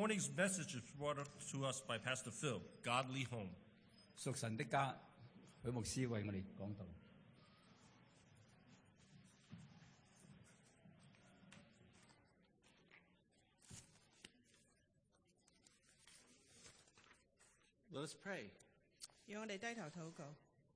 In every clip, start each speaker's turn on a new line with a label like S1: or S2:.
S1: morning's message is brought up to us by Pastor Phil, Godly Home.
S2: 屬神的家，許牧師為我哋講道。
S3: Let us pray.
S4: 讓我哋低頭禱告。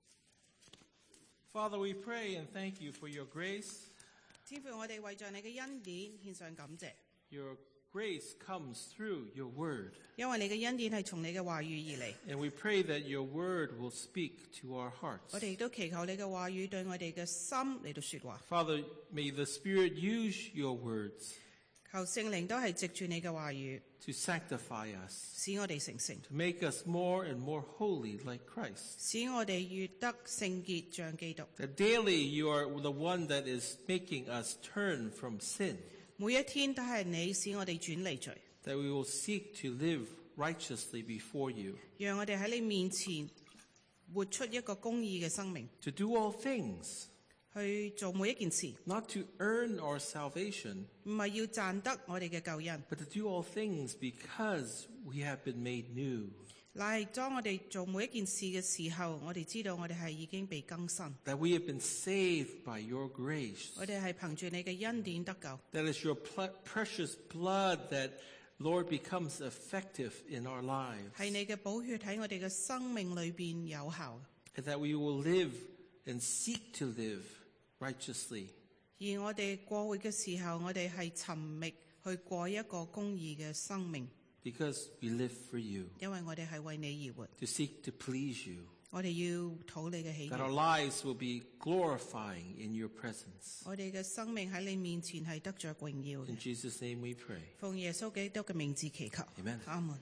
S3: Father, we pray and thank you for your grace.
S4: 天父，我哋為着你嘅恩典獻上感謝，
S3: Your grace comes through your word.
S4: 因為你嘅恩典係從你嘅話語而嚟。
S3: And we pray that your word will speak to our
S4: 我
S3: hearts.
S4: 哋亦都祈求你嘅話語對我哋嘅心嚟到說話。
S3: Father, may the Spirit use your words
S4: 求聖靈都係藉住你嘅話語，
S3: to sanctify us,
S4: 使我哋成聖，
S3: to make us more and more holy like Christ.
S4: 使我哋越得聖潔像基督。
S3: That daily you are the one that is making us turn from sin.
S4: 每一天都係你使我哋轉離罪，
S3: That we will seek to live righteously before you.
S4: 讓我哋喺你面前活出一個公義嘅生命，
S3: To do all things,
S4: 去做每一件事，
S3: not to earn our salvation,
S4: 唔係要賺得我哋嘅救恩，
S3: but to do all things because we have been made new.
S4: 乃係當我哋做每一件事嘅時候，我哋知道我哋係已經被更新，
S3: That we have been saved by your grace.
S4: 我哋係憑住你嘅恩典得救。
S3: That is your precious blood that, Lord, becomes effective in our lives.
S4: 係你嘅寶血喺我哋嘅生命裏邊有效，
S3: And that we will live and seek to live righteously.
S4: 而我哋過去嘅時候，我哋係尋覓去過一個公義嘅生命，
S3: Because we live for you.
S4: 因為我哋係為你而活，
S3: To seek to please you.
S4: 我哋要討你嘅喜
S3: That our
S4: 悅，
S3: lives will be glorifying in your presence.
S4: 我哋嘅生命喺你面前係得着榮耀嘅
S3: In。Jesus' name we pray.
S4: 奉耶穌基督嘅名字祈求，
S3: Amen.
S4: 阿門。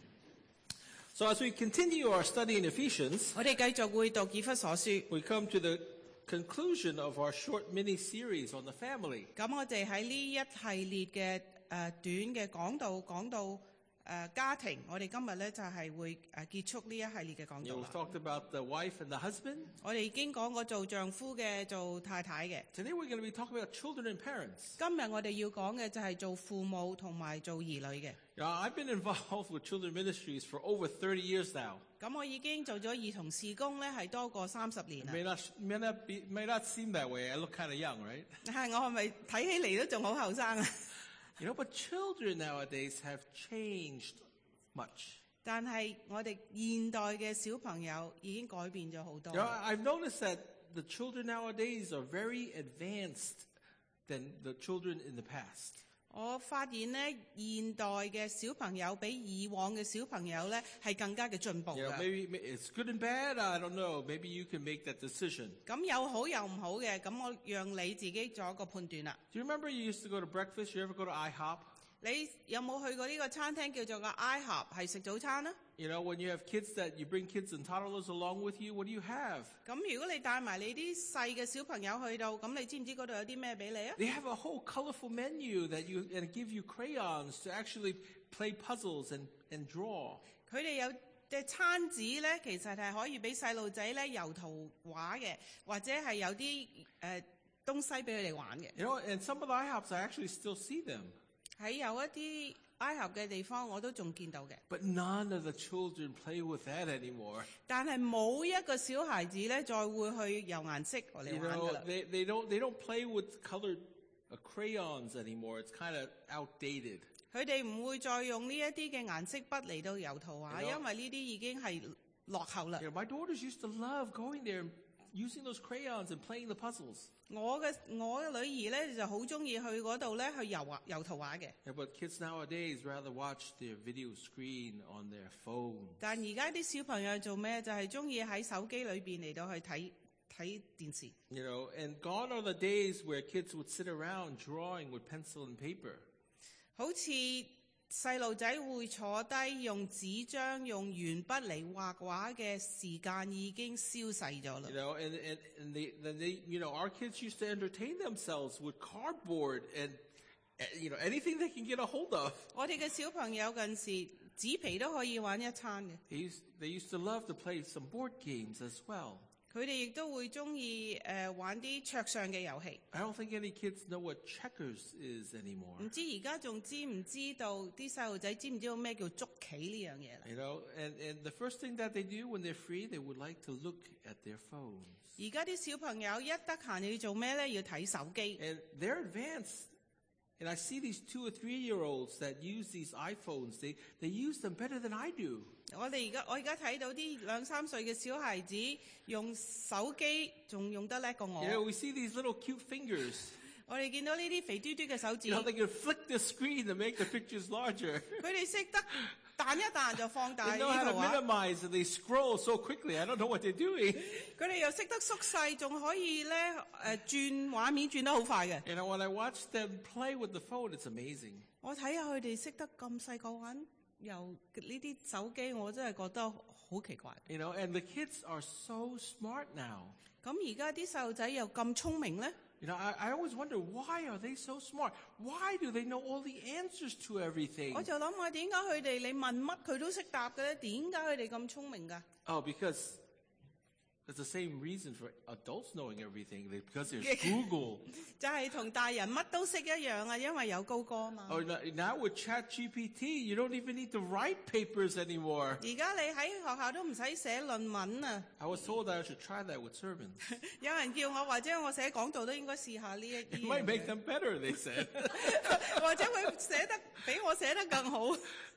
S3: So as we continue our study in Ephesians,
S4: 我哋繼續會讀以弗所書。
S3: we come to the conclusion of our short mini-series on the family.
S4: 咁我哋喺呢一系列嘅短嘅講道講到家庭，我哋今日咧就係會結束呢一系列嘅講
S3: You know,
S4: 道
S3: we've
S4: 啦。
S3: talked about the wife and the husband.
S4: 我哋已經講過做丈夫嘅、做太太嘅。
S3: Today we're going to be talking about children and parents.
S4: 今日我哋要講嘅就係做父母同埋做兒女嘅。
S3: Now, I've been involved with children ministries for over 30 years now.
S4: 咁我已經做咗兒童事工咧，係多過30年
S3: It
S4: 啦。
S3: may not seem that way. I look kind of young, right?
S4: 係我係咪睇起嚟都仲好後生啊？
S3: You know, but children nowadays have changed much.
S4: 但係我哋現代嘅小朋友已經改變咗好多
S3: You。know, I've noticed that the children nowadays are very advanced than the children in the past.
S4: 我發現咧，現代嘅小朋友比以往嘅小朋友咧係更加嘅進步
S3: You know,
S4: 㗎。
S3: maybe it's good and bad. I don't know. Maybe you can make that decision.
S4: 咁有好有唔好嘅，咁我讓你自己做一個判斷啦。
S3: Do you remember you used to go to breakfast? You ever go to IHOP?
S4: 你有冇去過呢個餐廳叫做個 IHOP 係食早餐啊？
S3: You know, when you have kids that you bring kids and toddlers along with you, what do you have?
S4: 咁如果你帶埋你啲細嘅小朋友去到，咁你知唔知嗰度有啲咩俾你啊？
S3: They have a whole colorful menu that and give you crayons to actually play puzzles and draw.
S4: 佢哋有隻餐紙咧，其實係可以俾細路仔咧油圖畫嘅，或者係有啲東西俾佢哋玩嘅。
S3: You know, and some of the IHOPs, I actually still see them.
S4: 喺有一啲 IHOP 嘅地方，我都仲見到嘅。
S3: But none of the children play with that anymore.
S4: 但係冇一個小孩子咧，再會去油顏色嚟
S3: You
S4: 玩㗎
S3: know,
S4: 啦。
S3: they don't play with colored crayons anymore. It's kind of outdated.
S4: 佢哋唔會再用呢一啲嘅顏色筆嚟到油圖畫，
S3: You know-
S4: 因為呢啲已經係落後啦。
S3: You know, my daughters used to love going there and using those crayons and playing the puzzles.
S4: 我嘅女兒咧就好中意去嗰度咧去油圖畫嘅。
S3: Yeah, but kids nowadays rather watch their video screen on their phone.
S4: 但而家啲小朋友做咩？就係中意喺手機裏邊嚟到去睇電視。
S3: You know, and gone are the days where kids would sit around drawing with pencil and paper.
S4: 好似細路仔會坐低用紙張、用鉛筆嚟畫畫嘅時間已經消逝咗啦
S3: You。know, and they, you know, our kids used to entertain themselves with cardboard and, you know, anything they can get a hold of.
S4: 我哋嘅小朋友近時紙皮都可以玩一餐嘅。
S3: They used to love to play some board games as well.
S4: 佢哋亦都會中意玩啲桌上嘅遊戲。
S3: I don't think any kids know what checkers is anymore.
S4: 唔知而家仲知唔知道啲細路仔知唔知道咩叫捉棋呢樣嘢啦？
S3: You know, and the first thing that they do when they're free, they would like to look at their phones.
S4: 而家啲小朋友一得閒要做咩咧？要睇手機。
S3: And they're advanced. And I see these 2 or 3-year-olds that use these iPhones. They use them better than I do.
S4: 我而家睇到啲2、3歲嘅小孩子用手機仲用得叻過
S3: You know,
S4: 我。
S3: we see these little cute fingers.
S4: 我哋見到呢啲肥嘟嘟嘅手指，
S3: You know, they can flick the screen to make the pictures larger.
S4: 佢哋識得彈一彈就放大
S3: They
S4: 呢
S3: know how
S4: 個
S3: to
S4: 畫。
S3: minimize and they scroll so quickly. I don't know what they're doing.
S4: 佢哋又識得縮細，仲可以咧轉畫面轉得好快嘅。
S3: You know, when I watch them play with the phone, it's amazing.
S4: 我睇下佢哋識得咁細個玩由呢啲手機，我真係覺得好奇怪。
S3: You know, and the kids are so smart now.
S4: 咁而家啲細路仔又咁聰明咧？
S3: You know, I always wonder, why are they so smart? Why do they know all the answers to everything?
S4: 我就諗下點解佢哋你問乜佢都識答嘅咧？點解佢哋咁聰明㗎？
S3: Oh, because it's the same reason for adults knowing everything. Because there's Google.
S4: 就係同大人乜都識一樣啊，因為有高哥嘛。
S3: Oh, now with ChatGPT, you don't even need to write papers anymore.
S4: 而家你喺學校都唔使寫論文啊！
S3: I was told that I should try that with sermons.
S4: 有人叫我或者我寫講道都應該試下呢一
S3: It
S4: 啲
S3: might
S4: 嘢
S3: make them better, they said.
S4: 或者會寫得比我寫得更好。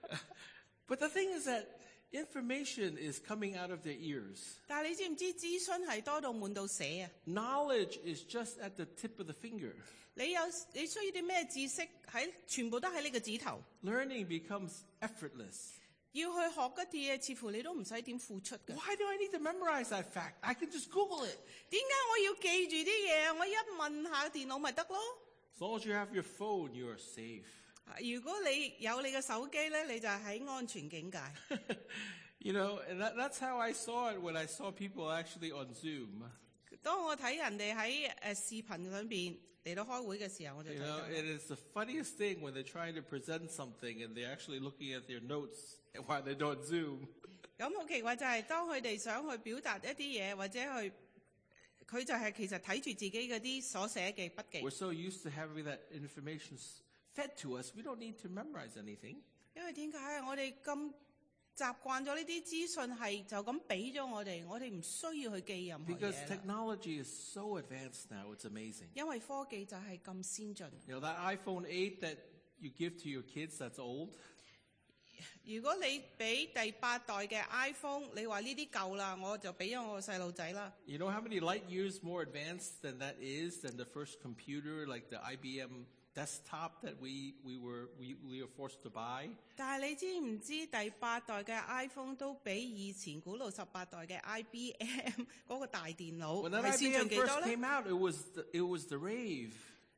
S3: But the thing is that information is coming out of their ears.
S4: 但係你知唔知資訊係多到滿到死啊？
S3: Knowledge is just at the tip of the finger.
S4: 你需要啲咩知識全部都喺你個指頭。
S3: Learning becomes effortless.
S4: 要去學嗰啲嘢，似乎你都唔使點付出嘅。
S3: Why do I need to memorize that fact? I can just Google it.
S4: 點解我要記住啲嘢？我一問下電腦咪得咯。
S3: As long as you have your phone, you are safe.
S4: 如果你有你嘅手機咧，你就喺安全境界。
S3: You know, and that's how I saw it when I saw people actually on Zoom.
S4: 當我睇人哋喺視頻裏邊嚟到開會嘅時候，我就
S3: You
S4: 睇
S3: know,
S4: 到。
S3: it is the funniest thing when they're trying to present something and they're actually looking at their notes while they're on Zoom.
S4: 咁好奇怪就係當佢哋想去表達一啲嘢，或者佢就係其實睇住自己嗰啲所寫嘅筆記。
S3: We're so used to having that information fed to us, we don't need to memorize anything.
S4: 因為點解我哋咁習慣咗呢啲資訊係就咁俾咗我哋唔需要去記任何
S3: Because
S4: 嘢啦。
S3: technology is so advanced now, it's amazing.
S4: 因為科技就係咁先進。
S3: You know, that iPhone 8 that you give to your kids that's old,
S4: 如果你俾第8代嘅 iPhone， 你話呢啲舊啦，我就俾咗我個細路仔啦。
S3: you know how many light years more advanced than that is than the first computer, like the IBM desktop that we were forced to buy?
S4: 但係你知唔知第8代嘅 iPhone 都比以前古老18代嘅 IBM 嗰個大電腦
S3: When that
S4: 係先
S3: IBM
S4: 進幾多
S3: first
S4: 咧
S3: came out, it was the rave.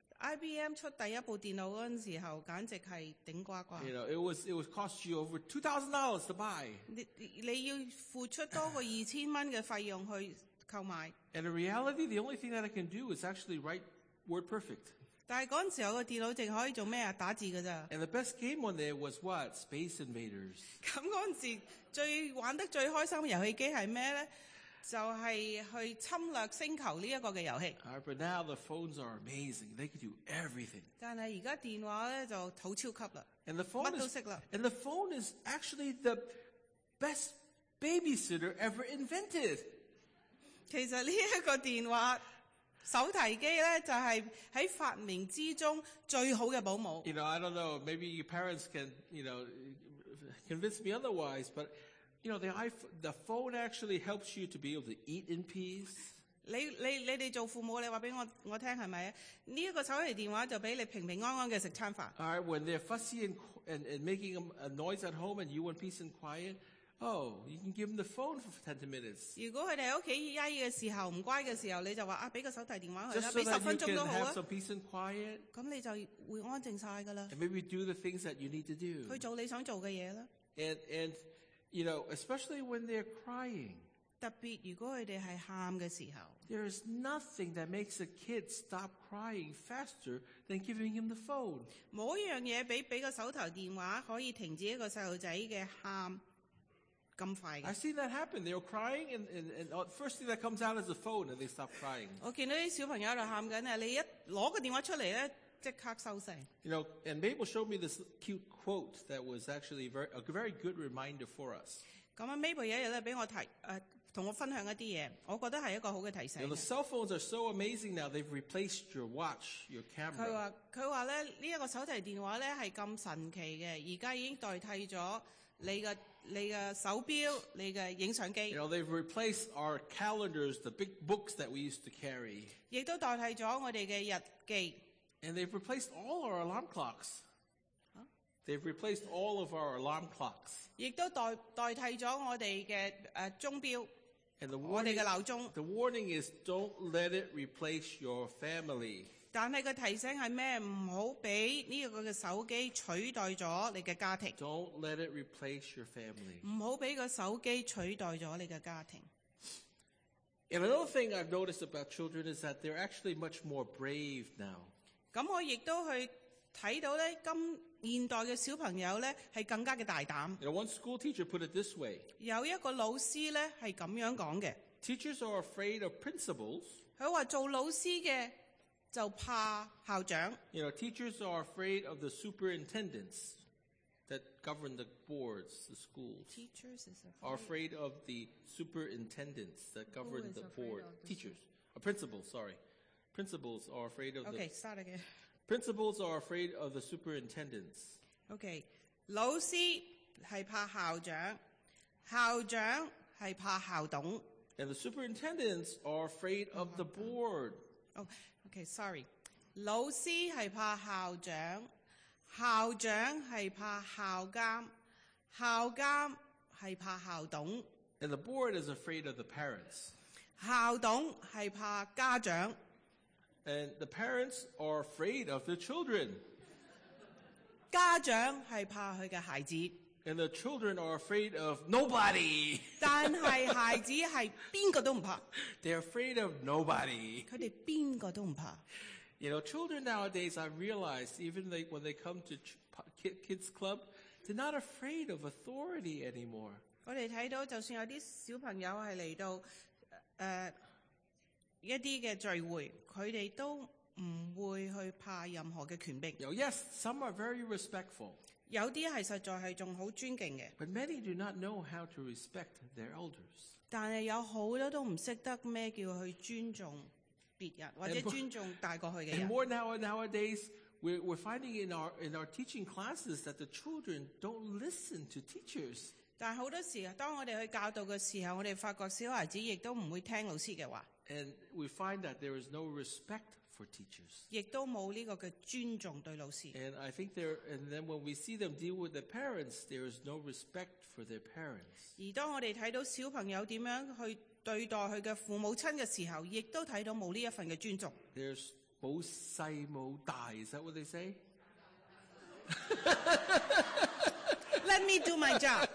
S4: ？IBM 出第一部電腦嗰陣時候，簡直係頂呱呱。
S3: You know, it was cost you over $2,000 to buy.
S4: 你要付出多過2000蚊嘅費用去購買。
S3: And in reality, the only thing that I can do is actually write WordPerfect.
S4: 但係嗰陣時候個電腦淨可以做咩啊？打字㗎咋。
S3: And the best game on there was what? Space Invaders.
S4: 咁嗰陣時玩得最開心嘅遊戲機係咩咧？就係去侵略星球呢一個嘅遊戲。
S3: All right, but now the phones are amazing. They can do everything.
S4: 但係而家電話咧就好超級啦，
S3: And the phone
S4: 乜都
S3: is
S4: 識啦。
S3: and the phone is actually the best babysitter ever invented.
S4: 其實呢一個電話手提機咧就係喺發明之中最好嘅保姆。
S3: You know, I don't know, maybe your parents can, convince me otherwise, but the phone actually helps you to be able to eat in peace.
S4: 你哋做父母，你話俾我聽係咪啊？呢一個手提電話就俾你平平安安嘅食餐飯。
S3: All right, when they're fussy and making a noise at home and you want peace and quiet, you can give them the phone for 10 minutes.
S4: 如果佢哋喺屋企曳嘅時候唔乖嘅時候，你就話俾個手提電話佢啦，
S3: Just
S4: 俾
S3: so
S4: 10
S3: that you
S4: 分鐘
S3: can
S4: 都好
S3: have
S4: 啊。
S3: some peace and quiet
S4: 咁你就會安靜晒㗎啦，
S3: and maybe do the things that you need to do.
S4: 去做你想做嘅嘢啦。
S3: And especially when they're crying,
S4: 特別如果佢哋係喊嘅時候，
S3: there is nothing that makes a kid stop crying faster than giving him the phone.
S4: 冇一樣嘢俾個手提電話可以停止一個細路仔嘅喊咁快
S3: I've
S4: 嘅。
S3: seen that happen. They're crying, and first thing that comes out is the phone, and they stop crying.
S4: 我見到啲小朋友喺度喊緊啊！你一攞個電話出嚟咧，即刻收聲。
S3: You know, and Mabel showed me this cute quote that was actually a very good reminder for us.
S4: 咁啊，Mabel 有一日咧俾我同我分享一啲嘢，我覺得係一個好嘅提
S3: You
S4: 醒
S3: know, the
S4: 嘅。
S3: cell phones are so amazing now. They've replaced your watch, your
S4: 佢
S3: camera.
S4: 話咧呢一個手提電話咧係咁神奇嘅，而家已經代替咗你嘅手錶、你嘅影相機，
S3: You know, they've replaced our calendars, the big books that we used to carry.
S4: 亦都代替咗我哋嘅日記。
S3: And they've replaced all our alarm clocks. They've replaced all of our alarm clocks.
S4: 亦都代替咗我哋嘅鐘錶，
S3: And the
S4: 我哋
S3: warning,
S4: 嘅鬧鐘。
S3: the warning is don't let it replace your family.
S4: 但係個提醒係咩？唔好俾呢個嘅手機取代咗你嘅家庭，
S3: Don't let it replace your family.
S4: 唔好俾個手機取代咗你嘅家庭。
S3: And another thing I've noticed about children is that they're actually much more brave now.
S4: 咁我亦都去睇到咧，現代嘅小朋友咧係更加嘅大膽。
S3: You know, one school teacher put it this way.
S4: 有一個老師咧係咁樣講嘅，
S3: Teachers are afraid of principals.
S4: 佢話做老師嘅就怕校長，
S3: You know, teachers are afraid of the superintendents that govern the boards, the schools.
S4: Teachers is
S3: Are afraid of the superintendents that govern
S4: is
S3: the
S4: afraid
S3: board.
S4: of the
S3: Teachers. Principals, sorry. Principals are afraid of
S4: Okay, start again.
S3: Principals are afraid of the superintendents.
S4: OK， 老師係怕校長，校長係怕校董。
S3: And the superintendents are afraid of the board.
S4: OK，sorry， 老師係怕校長，校長係怕校監，校監係怕校董，
S3: And the board is afraid of the parents.
S4: 校董係怕家長，
S3: And the parents are afraid of the children.
S4: 家長係怕佢嘅孩子，
S3: And the children are afraid of nobody.
S4: 但係孩子係邊個都唔怕，
S3: They're afraid of nobody.
S4: 佢哋邊個都唔怕。
S3: You know, children nowadays, I've realized, even when they come to kids club, they're not afraid of authority anymore.
S4: 我哋睇到，就算有啲小朋友係嚟到一啲嘅聚會，佢哋都唔會去怕任何嘅權柄。
S3: You know, yes, some are very respectful,
S4: 有啲係實在係仲好尊敬嘅，
S3: but many do not know how to respect their elders.
S4: 但係有好多都唔識得咩叫去尊重別人，或者
S3: And
S4: 尊重大過去嘅
S3: And
S4: 人。
S3: more nowadays, we're finding in our teaching classes that the children don't listen to teachers.
S4: 但係好多時，當我哋去教導嘅時候，我哋發覺小孩子亦都唔會聽老師嘅話，
S3: And we find that there is no respect for teachers.
S4: 亦都冇呢個嘅尊重對老師。
S3: And I think and then when we see them deal with their parents, there is no respect for their parents.
S4: 而當我哋睇到小朋友點樣去對待佢嘅父母親嘅時候，亦都睇到冇呢一份嘅尊重。
S3: There's 冇細冇大, is that what they say?
S4: Let me do my job.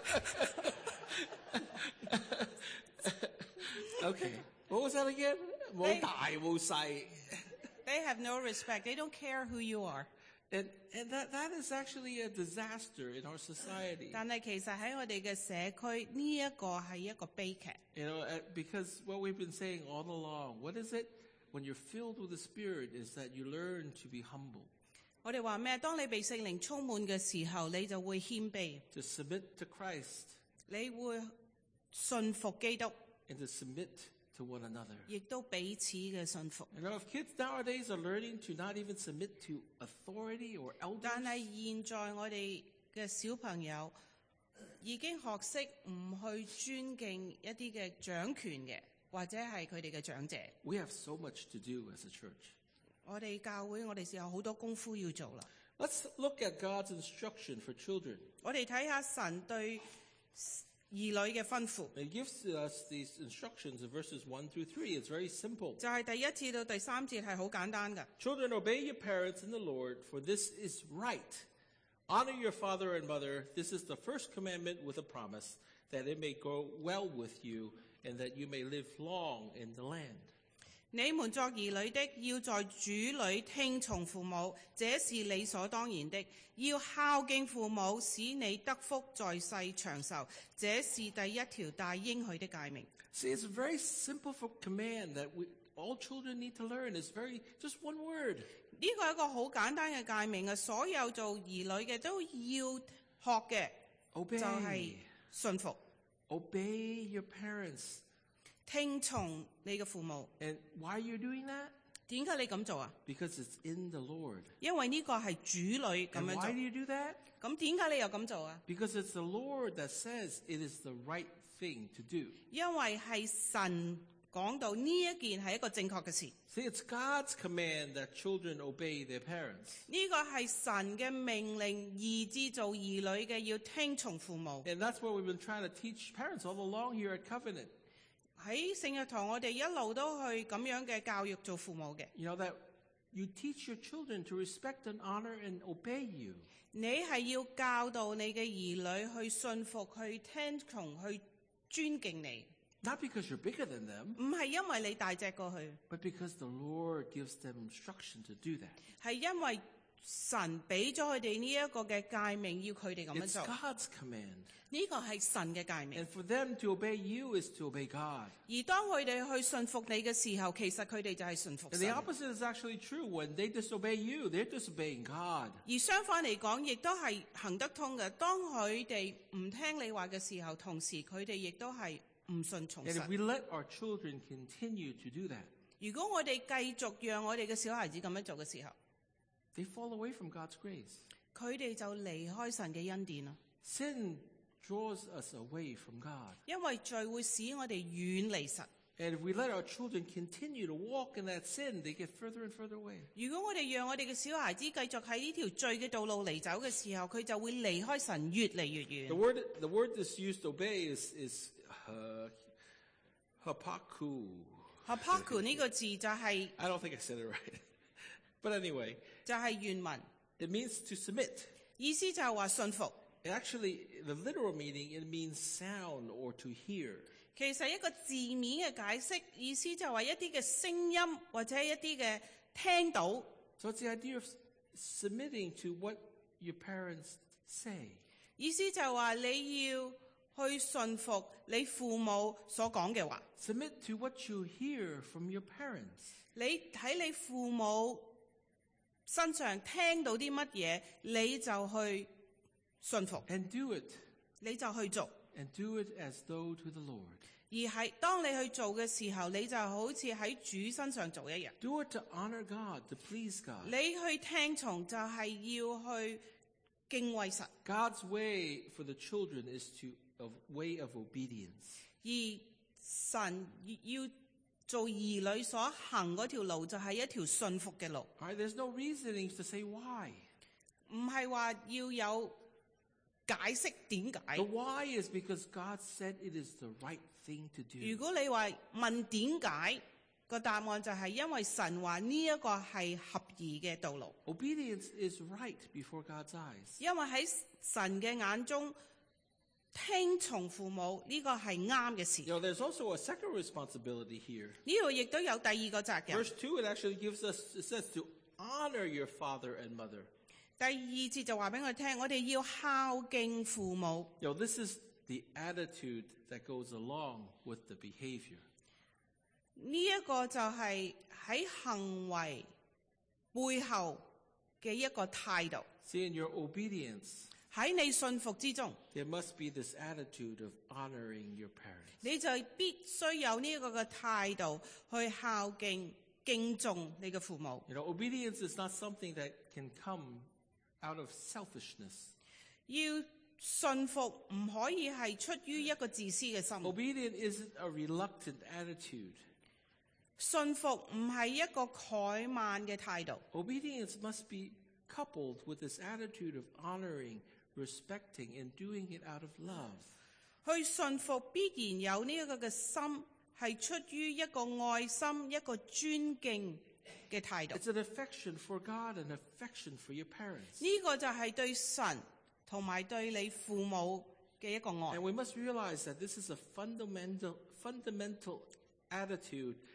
S3: Okay. What was that again? 冇大冇細.
S4: They have no respect. They don't care who you are.
S3: And that is actually a disaster in our society.
S4: 但係其實喺我哋嘅社區，呢一個係一個悲劇。
S3: You know, because what we've been saying all along, what is it? When you're filled with the Spirit is that you learn to be humble,
S4: 我哋話咩？當你被聖靈充滿嘅時候，你就會謙卑，
S3: to submit to Christ,
S4: 你會信服基督，
S3: and to submit to one another.
S4: 亦都彼此嘅信服。
S3: You know, if kids nowadays are learning to not even submit to authority or elders,
S4: 但係現在我哋嘅小朋友已經學識唔去尊敬一啲嘅掌權嘅，或者係佢哋嘅長者。
S3: we have so much to do as a church.
S4: 我哋教會，我哋是有好多功夫要做啦。
S3: Let's look at God's instruction for children.
S4: 我哋睇下神對兒女嘅吩咐，
S3: He gives us these instructions in verses 1 through 3. It's very simple.
S4: 就係第一次到第三節係好簡單㗎。
S3: Children, obey your parents in the Lord, for this is right. Honor your father and mother. This is the first commandment with a promise, that it may go well with you and that you may live long in the land.
S4: 你們作兒女的，要在主裏聽從父母，這是理所當然的。要孝敬父母，使你得福在世長壽，這是第一條帶應許的誡命。
S3: See, it's a very simple command that all children need to learn. It's just one word.
S4: 呢個係一個好簡單嘅誡命啊！所有做兒女嘅都要學嘅，
S3: Obey.
S4: 就係順服，
S3: Obey your parents.
S4: 聽從你嘅父母。
S3: And why are you doing that?
S4: 點解你咁做啊？
S3: Because it's in the Lord.
S4: 因為呢個係主女咁
S3: And
S4: 樣
S3: why do
S4: 做。
S3: you do that?
S4: 咁點解你又咁做啊？
S3: Because it's the Lord that says it is the right thing to do.
S4: 因為係神講到呢一件係一個正確嘅事。
S3: See, it's God's command that children obey their parents.
S4: 呢個係神嘅命令，兒子做兒女嘅要聽從父母。
S3: And that's what we've been trying to teach parents all along here at Covenant.
S4: 喺聖約堂，我哋一路都去咁樣嘅教育做父母嘅。
S3: You know, that you teach your children to respect and honor and obey you.
S4: 你係要教導你嘅兒女去信服、去聽從、去尊敬你，
S3: Not because you're bigger than them,
S4: 唔係因為你大隻過去，
S3: but because the Lord gives them instruction to do that.
S4: 係因為神俾咗佢哋呢一個嘅誡命，要佢哋咁樣
S3: It's
S4: 做。
S3: God's command.
S4: 呢個係神嘅誡命。
S3: And for them to obey you is to obey God.
S4: 而當佢哋去信服你嘅時候，其實佢哋就係信服
S3: And
S4: 神。
S3: the opposite is actually true. When they disobey you, they're disobeying God.
S4: 而相反嚟講，亦都係行得通嘅。當佢哋唔聽你話嘅時候，同時佢哋亦都係唔順從
S3: And if
S4: 神。
S3: we let our children continue to do that,
S4: 如果我哋繼續讓我哋嘅小孩子咁樣做嘅時候，
S3: they fall away from God's grace.
S4: 佢哋就離開神嘅恩典啦。
S3: Sin draws us away from God.
S4: 因為罪會使我哋遠離神。
S3: And if we let our children continue to walk in that sin, they get further and further away.
S4: 如果我哋讓我哋嘅小孩子繼續喺呢條罪嘅道路嚟走嘅時候，佢就會離開神越嚟越遠。
S3: The word that's used to obey is hapaku.
S4: Hapaku 呢個字就係、
S3: I don't think I said it right. But anyway,
S4: 就係原文，
S3: it means to submit.
S4: 意思就係話信服。
S3: Actually, the literal meaning, it means sound or to hear.
S4: 其實一個字面嘅解釋，意思就係話一啲嘅聲音或者一啲嘅聽到。
S3: So it's the idea of submitting to what your parents say.
S4: 意思就係話你要去信服你父母所講嘅話。
S3: Submit to what you hear from your parents.
S4: 你喺你父母身上聽到啲乜嘢，你就去信服，
S3: And do it.
S4: 你就去做。
S3: And do it as though to the Lord.
S4: 而係當你去做嘅時候，你就好似喺主身上做一樣。
S3: Do it to honor God, to please God.
S4: 你去聽從就係要去敬畏神，
S3: God's way for the children is a way of obedience.
S4: 而神要做兒女所行嗰條路就係一條信服嘅路，
S3: All right, there's no reasonings to say why.
S4: 唔係話要有解釋點解。
S3: The why is because God said it is the right thing to
S4: 如
S3: do.
S4: 果你話問點解，個答案就係因為神話呢一個係合宜嘅道路，
S3: Obedience is right before God's eyes.
S4: 因為喺神嘅眼中，聽從父母呢個係啱嘅事。
S3: You know, there's also a second responsibility here.
S4: 呢度亦都有第二個責任。
S3: Verse 2, it actually it says to honor your father and mother.
S4: 第二節就話俾我哋聽，我哋要孝敬父母。
S3: You know, this is the attitude that goes along with the behavior.
S4: 呢一個就係喺行為背後嘅一個態度。
S3: See, in your obedience,
S4: 喺你信服之中，
S3: there must be this attitude of honoring your parents.
S4: 你就必須有呢一個嘅態度去孝敬、敬重你嘅父母。
S3: You know, obedience is not something that can come out of selfishness.
S4: 要信服唔可以係出於一個自私嘅心，
S3: Obedience isn't a reluctant attitude.
S4: 信服唔係一個怠慢嘅態度。
S3: Obedience must be coupled with this attitude of honoring, respecting, and doing it out of love.
S4: 去信服必然有呢一個嘅心，係出於一個愛心、一個尊敬嘅態度。
S3: It's an affection for God and affection for your parents.
S4: 呢個就係對神同埋對你父母嘅一個愛
S3: And。we must realize that this is a fundamental attitude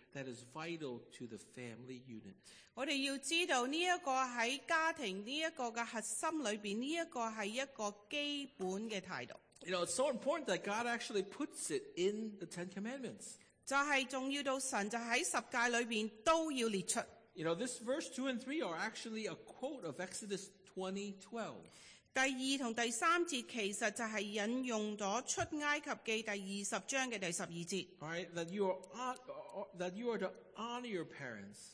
S3: that is vital to the family unit.
S4: 我哋要知道呢一個喺家庭呢一個嘅核心裏邊，呢一個係一個基本嘅態度。
S3: You know, it's so important that God actually puts it in the Ten Commandments.
S4: 就係重要到神就喺十誡裏邊都要列出。
S3: You know, this verse 2 and 3 are actually a quote of Exodus 20:12.
S4: 第2同第3節其實就係引用咗出埃及記第20章嘅第12節。
S3: All right, that you are to honor your parents,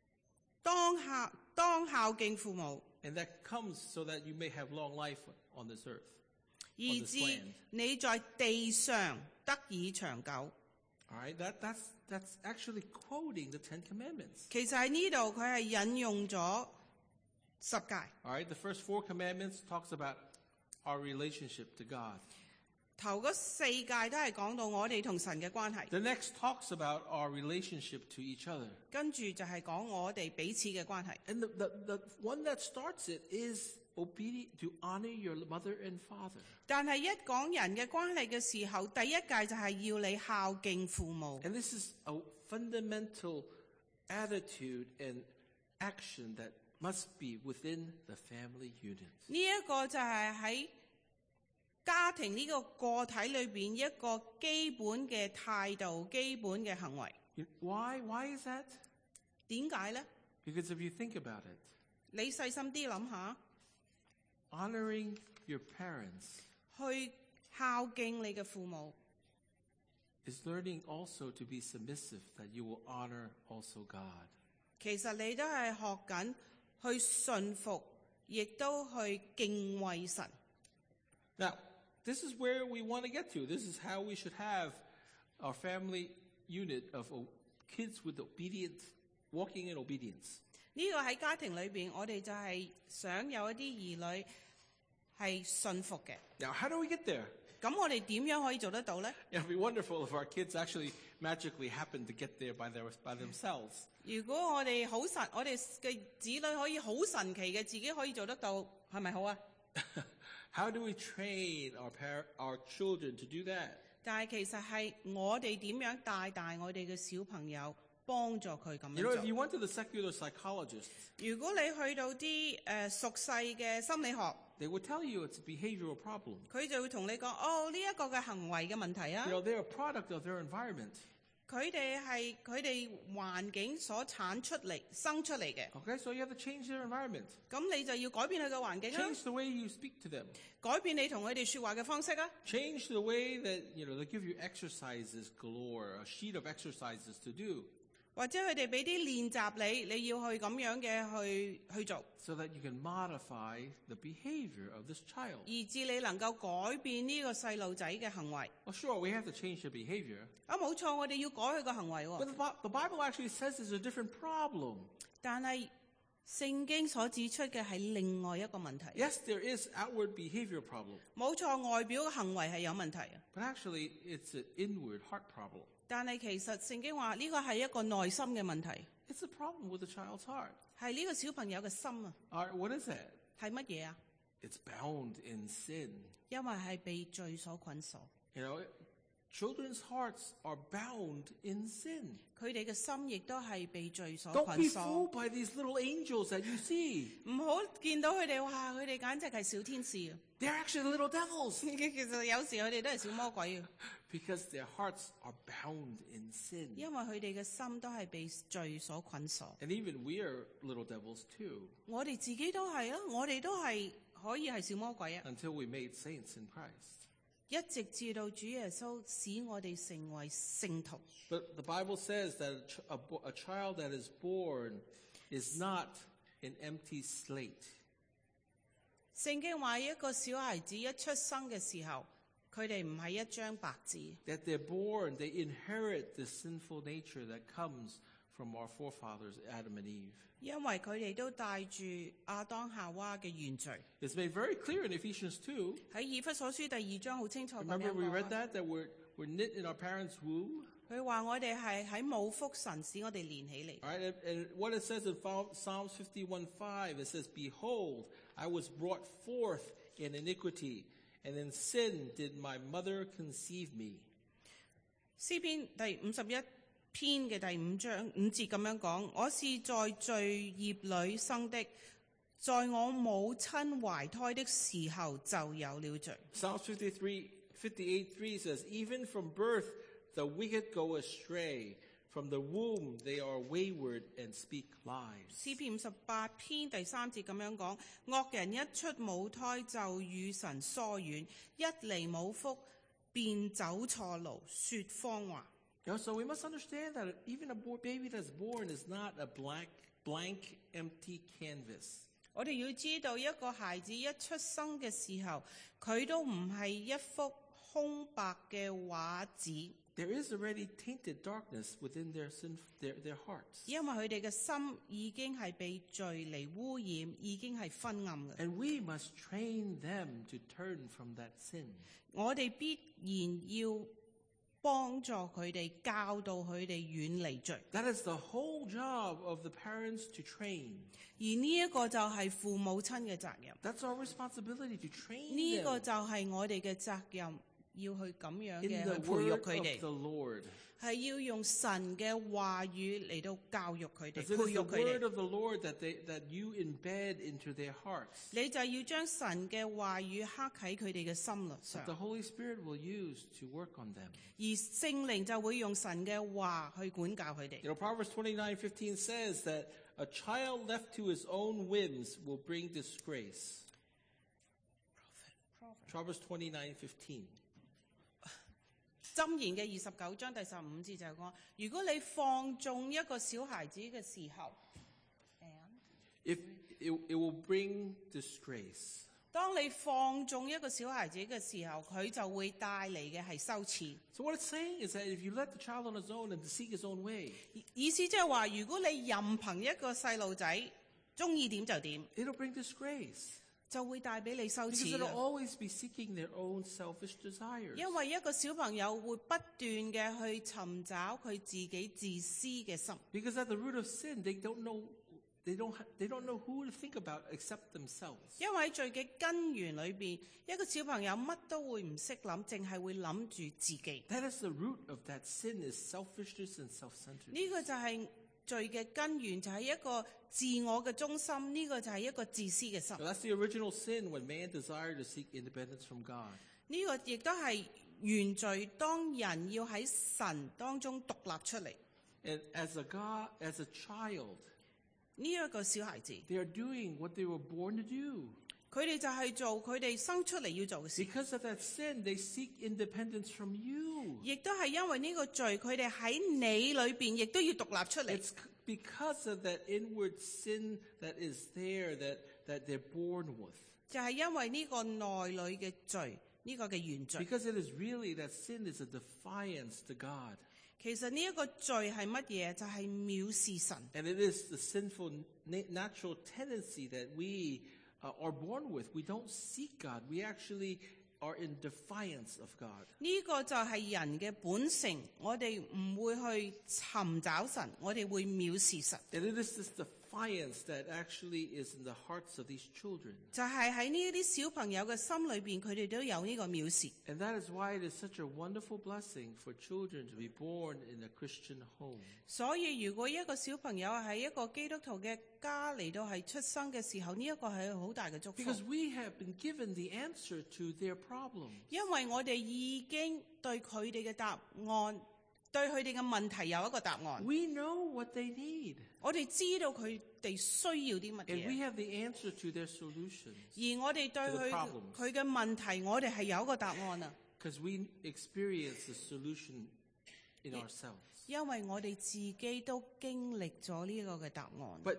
S4: 當孝敬父母，
S3: and that comes so that you may have long life on this earth.
S4: 以致你在地上得以長久。
S3: All right, that's actually quoting the Ten Commandments.
S4: 其實喺呢度佢係引用咗十誡。
S3: All right, the first 4 commandments talks about our relationship to God.
S4: 頭嗰4誡都係講到我哋同神嘅關係，
S3: The next talks about our relationship to each other.
S4: 跟住就係講我哋彼此嘅關係。
S3: And the one that starts it is obedient to honor your mother and father.
S4: 但係一講人嘅關係嘅時候，第一誡就係要你孝敬父母。
S3: And this is a fundamental attitude and action that must be within the family unit.
S4: 呢一個就係喺家庭呢個個體裏邊一個基本嘅態度、基本嘅行為。
S3: Why is that?
S4: 點解呢？
S3: Because if you think about it,
S4: 你細心啲諗下，
S3: honoring your parents
S4: 去孝敬你嘅父母，
S3: is learning also to be submissive, that you will honor also God.
S4: 其實你都係學緊去順服，亦都去敬畏神。
S3: Now, this is where we want to get to. This is how we should have our family unit of kids with obedience, walking in obedience.
S4: 呢個喺家庭裏邊，我哋就係想有一啲兒女係順服嘅。
S3: Now, how do we get there?
S4: 咁我哋點樣可以做得到呢？
S3: It would be wonderful if our kids actually magically happen to get there by themselves.
S4: 如果我哋好神，我哋嘅子女可以好神奇嘅自己可以做得到，係咪好啊？
S3: How do we train our children to do that?
S4: 但係其實係我哋點樣帶大我哋嘅小朋友，幫助佢咁
S3: You know,
S4: 樣
S3: if you
S4: 做。
S3: went to the secular psychologists,
S4: 如果你去到啲俗世嘅心理學，
S3: they would tell you it's a behavioral problem.
S4: 佢就會同你講：哦，呢一個嘅行為嘅問題啊
S3: You，know, they're a product of their environment.
S4: 佢哋係佢哋環境所產出嚟、生出嚟嘅。
S3: Okay, so you have to change their environment.
S4: 咁你就要改變佢嘅環境啊，
S3: Change the way you speak to them.
S4: 改變你同佢哋說話嘅方式啊。
S3: Change the way that, they give you exercises galore, a sheet of exercises to do,
S4: 或者佢哋俾啲練習你要去咁樣嘅去做，
S3: so that you can modify the behavior of this child.
S4: 以致你能夠改變呢個細路仔嘅行為。
S3: Well, sure, we have to change their behavior.
S4: 啊，冇錯，我哋要改佢個行為
S3: But
S4: 喎。
S3: the Bible actually says there's a different problem.
S4: 但係聖經所指出嘅係另外一個問題。
S3: Yes, there is outward behavior problem,
S4: 冇錯，外表嘅行為係有問題啊。
S3: but actually it's an inward heart problem.
S4: 但係其實聖經話呢個係一個內心嘅問題，
S3: It's a problem with the child's heart.
S4: 係呢個小朋友嘅心啊。
S3: All right, what is that?
S4: 係乜嘢啊？
S3: It's bound in sin.
S4: 因為係被罪所捆鎖，
S3: You know, children's hearts are bound in sin.
S4: 佢哋嘅心亦都係被罪所
S3: Don't
S4: 捆
S3: be
S4: 鎖。
S3: fooled by these little angels that you see.
S4: 唔好見到佢哋，哇！佢哋簡直係小天使啊！
S3: They're actually little devils
S4: 其實有時佢哋都係小魔鬼啊，
S3: because their hearts are bound in sin.
S4: 因為佢哋嘅心都係被罪所捆鎖。
S3: And even we are little devils too,
S4: 我哋自己都係啊，我哋都係可以係小魔鬼啊！
S3: until we made saints in Christ.
S4: 一直至到主耶穌使我哋成為聖徒。
S3: But the Bible says that a child that is born is not an empty slate.
S4: 聖經話一個小孩子一出生嘅時候，佢哋唔係一張白紙，
S3: That they're born, they inherit the sinful nature that comes from our forefathers, Adam and Eve.
S4: 因為佢哋都帶住亞當夏娃嘅原罪。
S3: It's made very clear in Ephesians 2.
S4: 喺以弗所書第2章好清楚咁
S3: Remember
S4: 樣
S3: we read
S4: 講，
S3: that we're knit in our parents' womb?
S4: 佢話我哋係喺母腹神使我哋連起嚟。
S3: All right, and what it says in Psalms 51:5, it says, "Behold, I was brought forth in iniquity, and in sin did my mother conceive me."
S4: 詩篇第51 篇嘅第5節咁樣講：我是在罪孽裏生的，在我母親懷胎的時候就有了罪。
S3: Psalms 58:3 says, Even from birth the wicked go astray. From the womb they are wayward and speak lies.
S4: 詩篇58篇第3節咁樣講：惡人一出母胎就與神疏遠，一離母腹便走錯路，說謊話。
S3: So we must understand that even a baby that's born is not a blank, empty canvas.
S4: 我哋要知道，一個孩子一出生嘅時候，佢都唔係一幅空白嘅畫紙。
S3: There is already tainted darkness within their hearts.
S4: 因為佢哋嘅心已經係被罪嚟污染，已經係昏暗嘅。
S3: And we must train them to turn from that sin.
S4: 我哋必然要幫助佢哋，教導佢哋遠離罪。
S3: That is the whole job of the parents to train.
S4: 而呢一個就係父母親嘅責任。
S3: That's our responsibility to train
S4: 呢
S3: them
S4: 個就係我哋嘅責任，要去咁樣
S3: in
S4: 嘅
S3: the
S4: 去培育
S3: word
S4: 佢
S3: of
S4: 哋，
S3: the Lord.
S4: 係要用神嘅話語嚟到教育佢哋，
S3: As it
S4: 培
S3: is
S4: 育
S3: the
S4: 佢
S3: word
S4: 哋。
S3: of the Lord that you embed into their hearts.
S4: 你就要將神嘅話語刻喺佢哋嘅心律
S3: That
S4: 上，
S3: the Holy Spirit will use to work on them.
S4: 而聖靈就會用神嘅話去管教佢哋。
S3: Proverbs 29:15 says that a child left to his own whims will bring disgrace. Proverbs 29:15.
S4: 箴言嘅29章第15節就係講：如果你放縱一個小孩子嘅時候，
S3: If it will bring disgrace.
S4: 當你放縱一個小孩子嘅時候，佢就會帶嚟嘅係羞恥。
S3: So what it's saying is that if you let the child on his own and to seek his own way,
S4: 意思即係話，如果你任憑一個細路仔中意點就點，
S3: it'll bring disgrace.
S4: 就會帶俾你羞
S3: Because
S4: 恥
S3: it'll
S4: 㗎。
S3: always be seeking their own selfish desires.
S4: 因為一個小朋友會不斷嘅去尋找佢自己自私嘅心。
S3: Because at the root of sin, they don't know who to think about except themselves.
S4: 因為喺罪嘅根源裏邊，一個小朋友乜都會唔識諗，淨係會諗住自己。
S3: That is the root of that sin is selfishness and self-centeredness.
S4: 呢個就係罪嘅根源，就係一個自我嘅中心，呢個就係一個自私嘅心。
S3: So that's the original sin when man desired to seek independence from God.
S4: 呢個亦都係原罪，當人要喺神當中獨立出嚟。
S3: And as a child,
S4: 呢一個小孩子，
S3: they are doing what they were born to do.
S4: 佢哋就係做佢哋生出嚟要做嘅事，
S3: Because of that sin, they seek independence from you.
S4: 亦都係因為呢個罪，佢哋喺你裏邊亦都要獨立出嚟。
S3: It's because of that inward sin that is there that they're born with.
S4: 就係因為呢個內裏嘅罪，呢個嘅原罪。
S3: Because it is really that sin is a defiance to God.
S4: 其實呢一個罪係乜嘢？就係藐視神。
S3: And it is the sinful natural tendency that we are born with. We don't seek God. We actually are in defiance of God.
S4: 呢個就係人嘅本性，我哋唔會去尋找神，我哋會藐視神。
S3: And it is this defiance that actually is in the hearts of these children.
S4: 就係喺呢一啲小朋友嘅心裏邊，佢哋都有呢個藐視。
S3: And that is why it is such a wonderful blessing for children to be born in a Christian home.
S4: 所以如果一個小朋友喺一個基督徒嘅家嚟到係出生嘅時候，呢一個係好大嘅祝福。
S3: Because we have been given the answer to their problem.
S4: 因為我哋已經對佢哋嘅答案，對佢哋嘅問題有一個答案。
S3: We know what they need.
S4: 我哋知道佢哋需要啲乜
S3: And we
S4: 嘢，
S3: have the answer to their solutions.
S4: 而我哋對
S3: To the
S4: 佢
S3: problems.
S4: 佢嘅問題，我哋係有一個答案啊。
S3: Because we experience the solution in ourselves.
S4: 因為我哋自己都經歷咗呢個嘅答案。
S3: But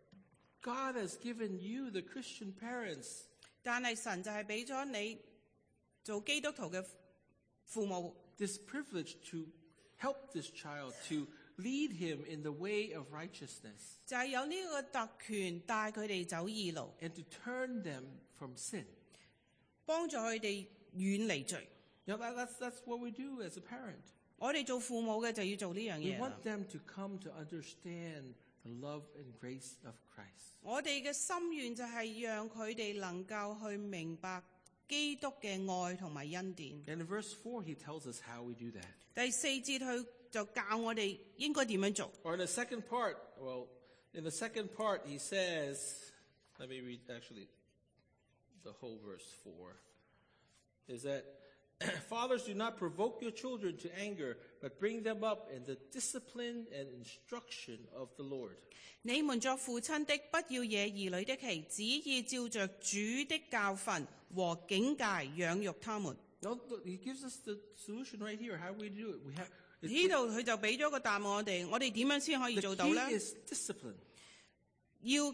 S3: God has given you, the Christian parents,
S4: 但係神就係俾咗你做基督徒嘅父母，
S3: this privilege to help this child, to lead him in the way of righteousness,
S4: 就係有呢個特權帶佢哋走義路，
S3: and to turn them from sin.
S4: 幫助佢哋遠離罪。
S3: That's what we do as a parent.
S4: 我哋做父母嘅就要做呢樣
S3: We
S4: 嘢啦
S3: want them to come to understand the love and grace of Christ.
S4: 我哋嘅心願就係讓佢哋能夠去明白基督嘅愛同埋恩典。
S3: And in verse 4, he tells us how we do that.
S4: 第四節佢就教我哋應該點樣做。
S3: Or in the second part, in the second part, he says, let me read actually the whole verse 4, is that fathers, do not provoke your children to anger, but bring them up in the discipline and instruction of the Lord.
S4: 你們作父親的，不要惹兒女的氣，只要照着主的教訓和警戒養育他們。
S3: No, he gives us the solution right here, how we do it. We have
S4: 呢度佢就俾咗個答案我哋點樣先可以
S3: the
S4: 做到呢？
S3: key is discipline
S4: 要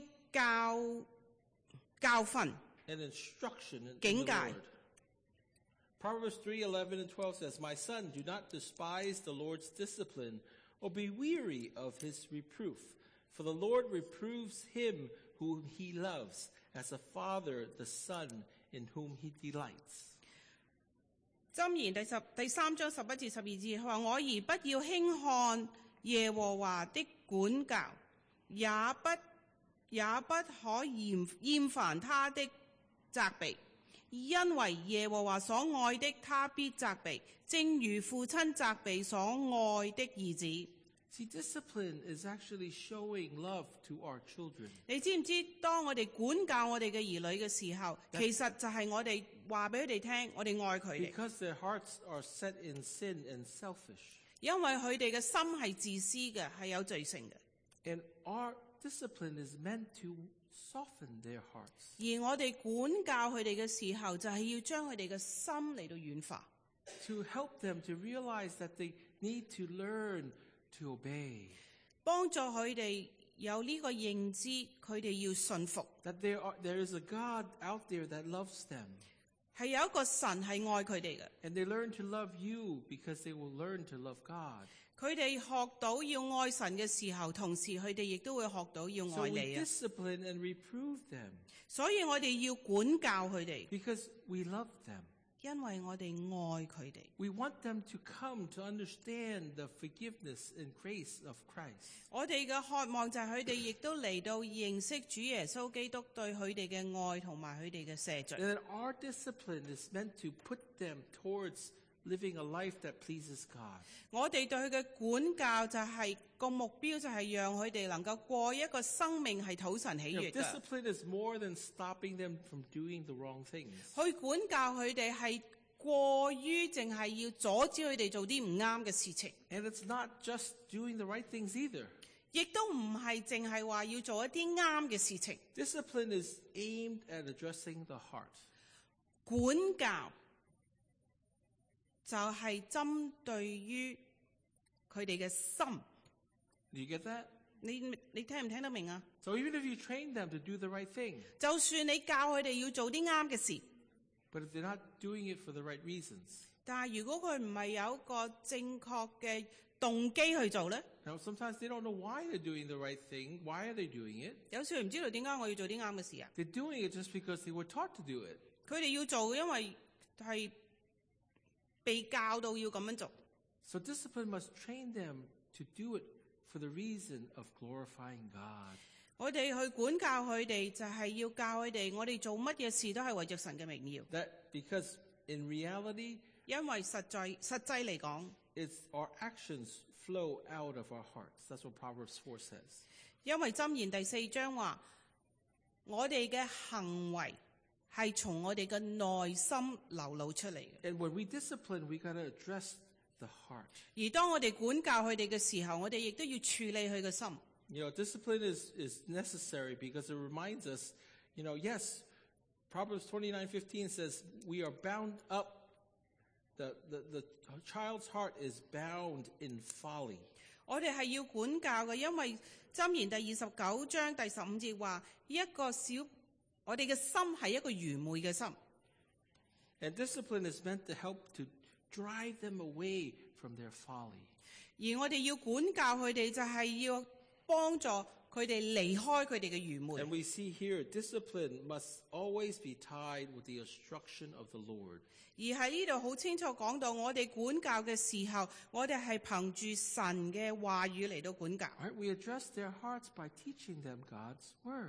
S4: 教訓、
S3: and instruction in
S4: 警戒。
S3: the Lord. Proverbs 3:11 and 12 says, "My son, do not despise the Lord's discipline, or be weary of his reproof. For the Lord reproves him whom he loves, as a father the son in whom he delights."
S4: 箴言第3章11至12節，佢話：我兒不要輕看耶和華的管教，也不可厭煩他的責備，因為耶和華所愛的，他必責備，正如父親責備所愛的兒子。
S3: See, discipline is actually showing love to our children.
S4: 你知唔知當我哋管教我哋嘅兒女嘅時候，其實就係我哋話俾佢哋聽，我哋愛佢哋，
S3: Because their hearts are set in sin and selfish.
S4: 因為佢哋嘅心係自私嘅，係有罪性嘅。
S3: And our discipline is meant to soften their hearts.
S4: 而我哋管教佢哋嘅時候，就係要將佢哋嘅心嚟到軟化，
S3: To help them to realize that they need to learn to obey.
S4: 幫助佢哋有呢個認知，佢哋要信服，
S3: That there is a God out there that loves them.
S4: 係有一個神係愛佢哋嘅。
S3: And they learn to love you because they will learn to love God.
S4: 佢哋學到要愛神嘅時候，同時佢哋亦都會學到要
S3: So
S4: 愛
S3: we
S4: 你啊！
S3: discipline and reprove them
S4: 所以我哋要管教佢哋，
S3: because we love them.
S4: 因為我哋愛佢哋。
S3: We want them to come to understand the forgiveness and grace of Christ.
S4: 我哋嘅渴望就係佢哋亦都嚟到認識主耶穌基督對佢哋嘅愛同埋佢哋嘅赦罪。
S3: And that our discipline is meant to put them towards living a life that pleases God.
S4: 我哋對佢嘅管教就係個目標，就係讓佢哋能夠過一個生命係討神喜
S3: You know,
S4: 悅嘅。
S3: discipline is more than stopping them from doing the wrong things.
S4: 去管教佢哋係過於淨係要阻止佢哋做啲唔啱嘅事情，
S3: And it's not just doing the right things either.
S4: 亦都唔係淨係話要做一啲啱嘅事情。
S3: Discipline is aimed at addressing the heart.
S4: 管教就係針對於佢哋嘅心。
S3: Do you get that?
S4: 你聽唔聽得明啊？
S3: So even if you train them to do the right thing,
S4: 就算你教佢哋要做啲啱嘅事，
S3: but if they're not doing it for the right reasons,
S4: 但係如果佢唔係有一個正確嘅動機去做呢，
S3: now sometimes they don't know why they're doing the right thing. Why are they doing it?
S4: 有時唔知道點解我要做啲啱嘅事啊？
S3: They're doing it just because they were taught to do it.
S4: 佢哋要做，因為係被教到要咁樣做。
S3: So discipline must train them to do it for the reason of glorifying God.
S4: 我哋去管教佢哋，就係要教佢哋，我哋做乜嘢事都係為着神嘅榮耀。
S3: That because in reality,
S4: 因為實際嚟講，
S3: it's our actions flow out of our hearts. That's what Proverbs 4 says.
S4: 因為箴言第4章話，我哋嘅行為係從我哋嘅內心流露出嚟嘅。
S3: And when we discipline, we got to address the heart.
S4: 而當我哋管教佢哋嘅時候，我哋亦都要處理佢嘅心。
S3: You know, discipline is necessary because it reminds us, you know, yes, Proverbs 29:15 says we are bound up. The child's heart is bound in folly.
S4: 我哋係要管教嘅，因為箴言第29章第15節話，我哋嘅心係一個愚昧嘅心。
S3: And discipline is meant to help to drive them away from their folly.
S4: 而我哋要管教佢哋，就係要幫助佢哋離開佢哋嘅愚昧。
S3: And we see here, discipline must always be tied with the instruction of the Lord.
S4: 而喺呢度好清楚講到，我哋管教嘅時候，我哋係憑住神嘅話語嚟到管教。
S3: Right? We address their hearts by teaching them God's word.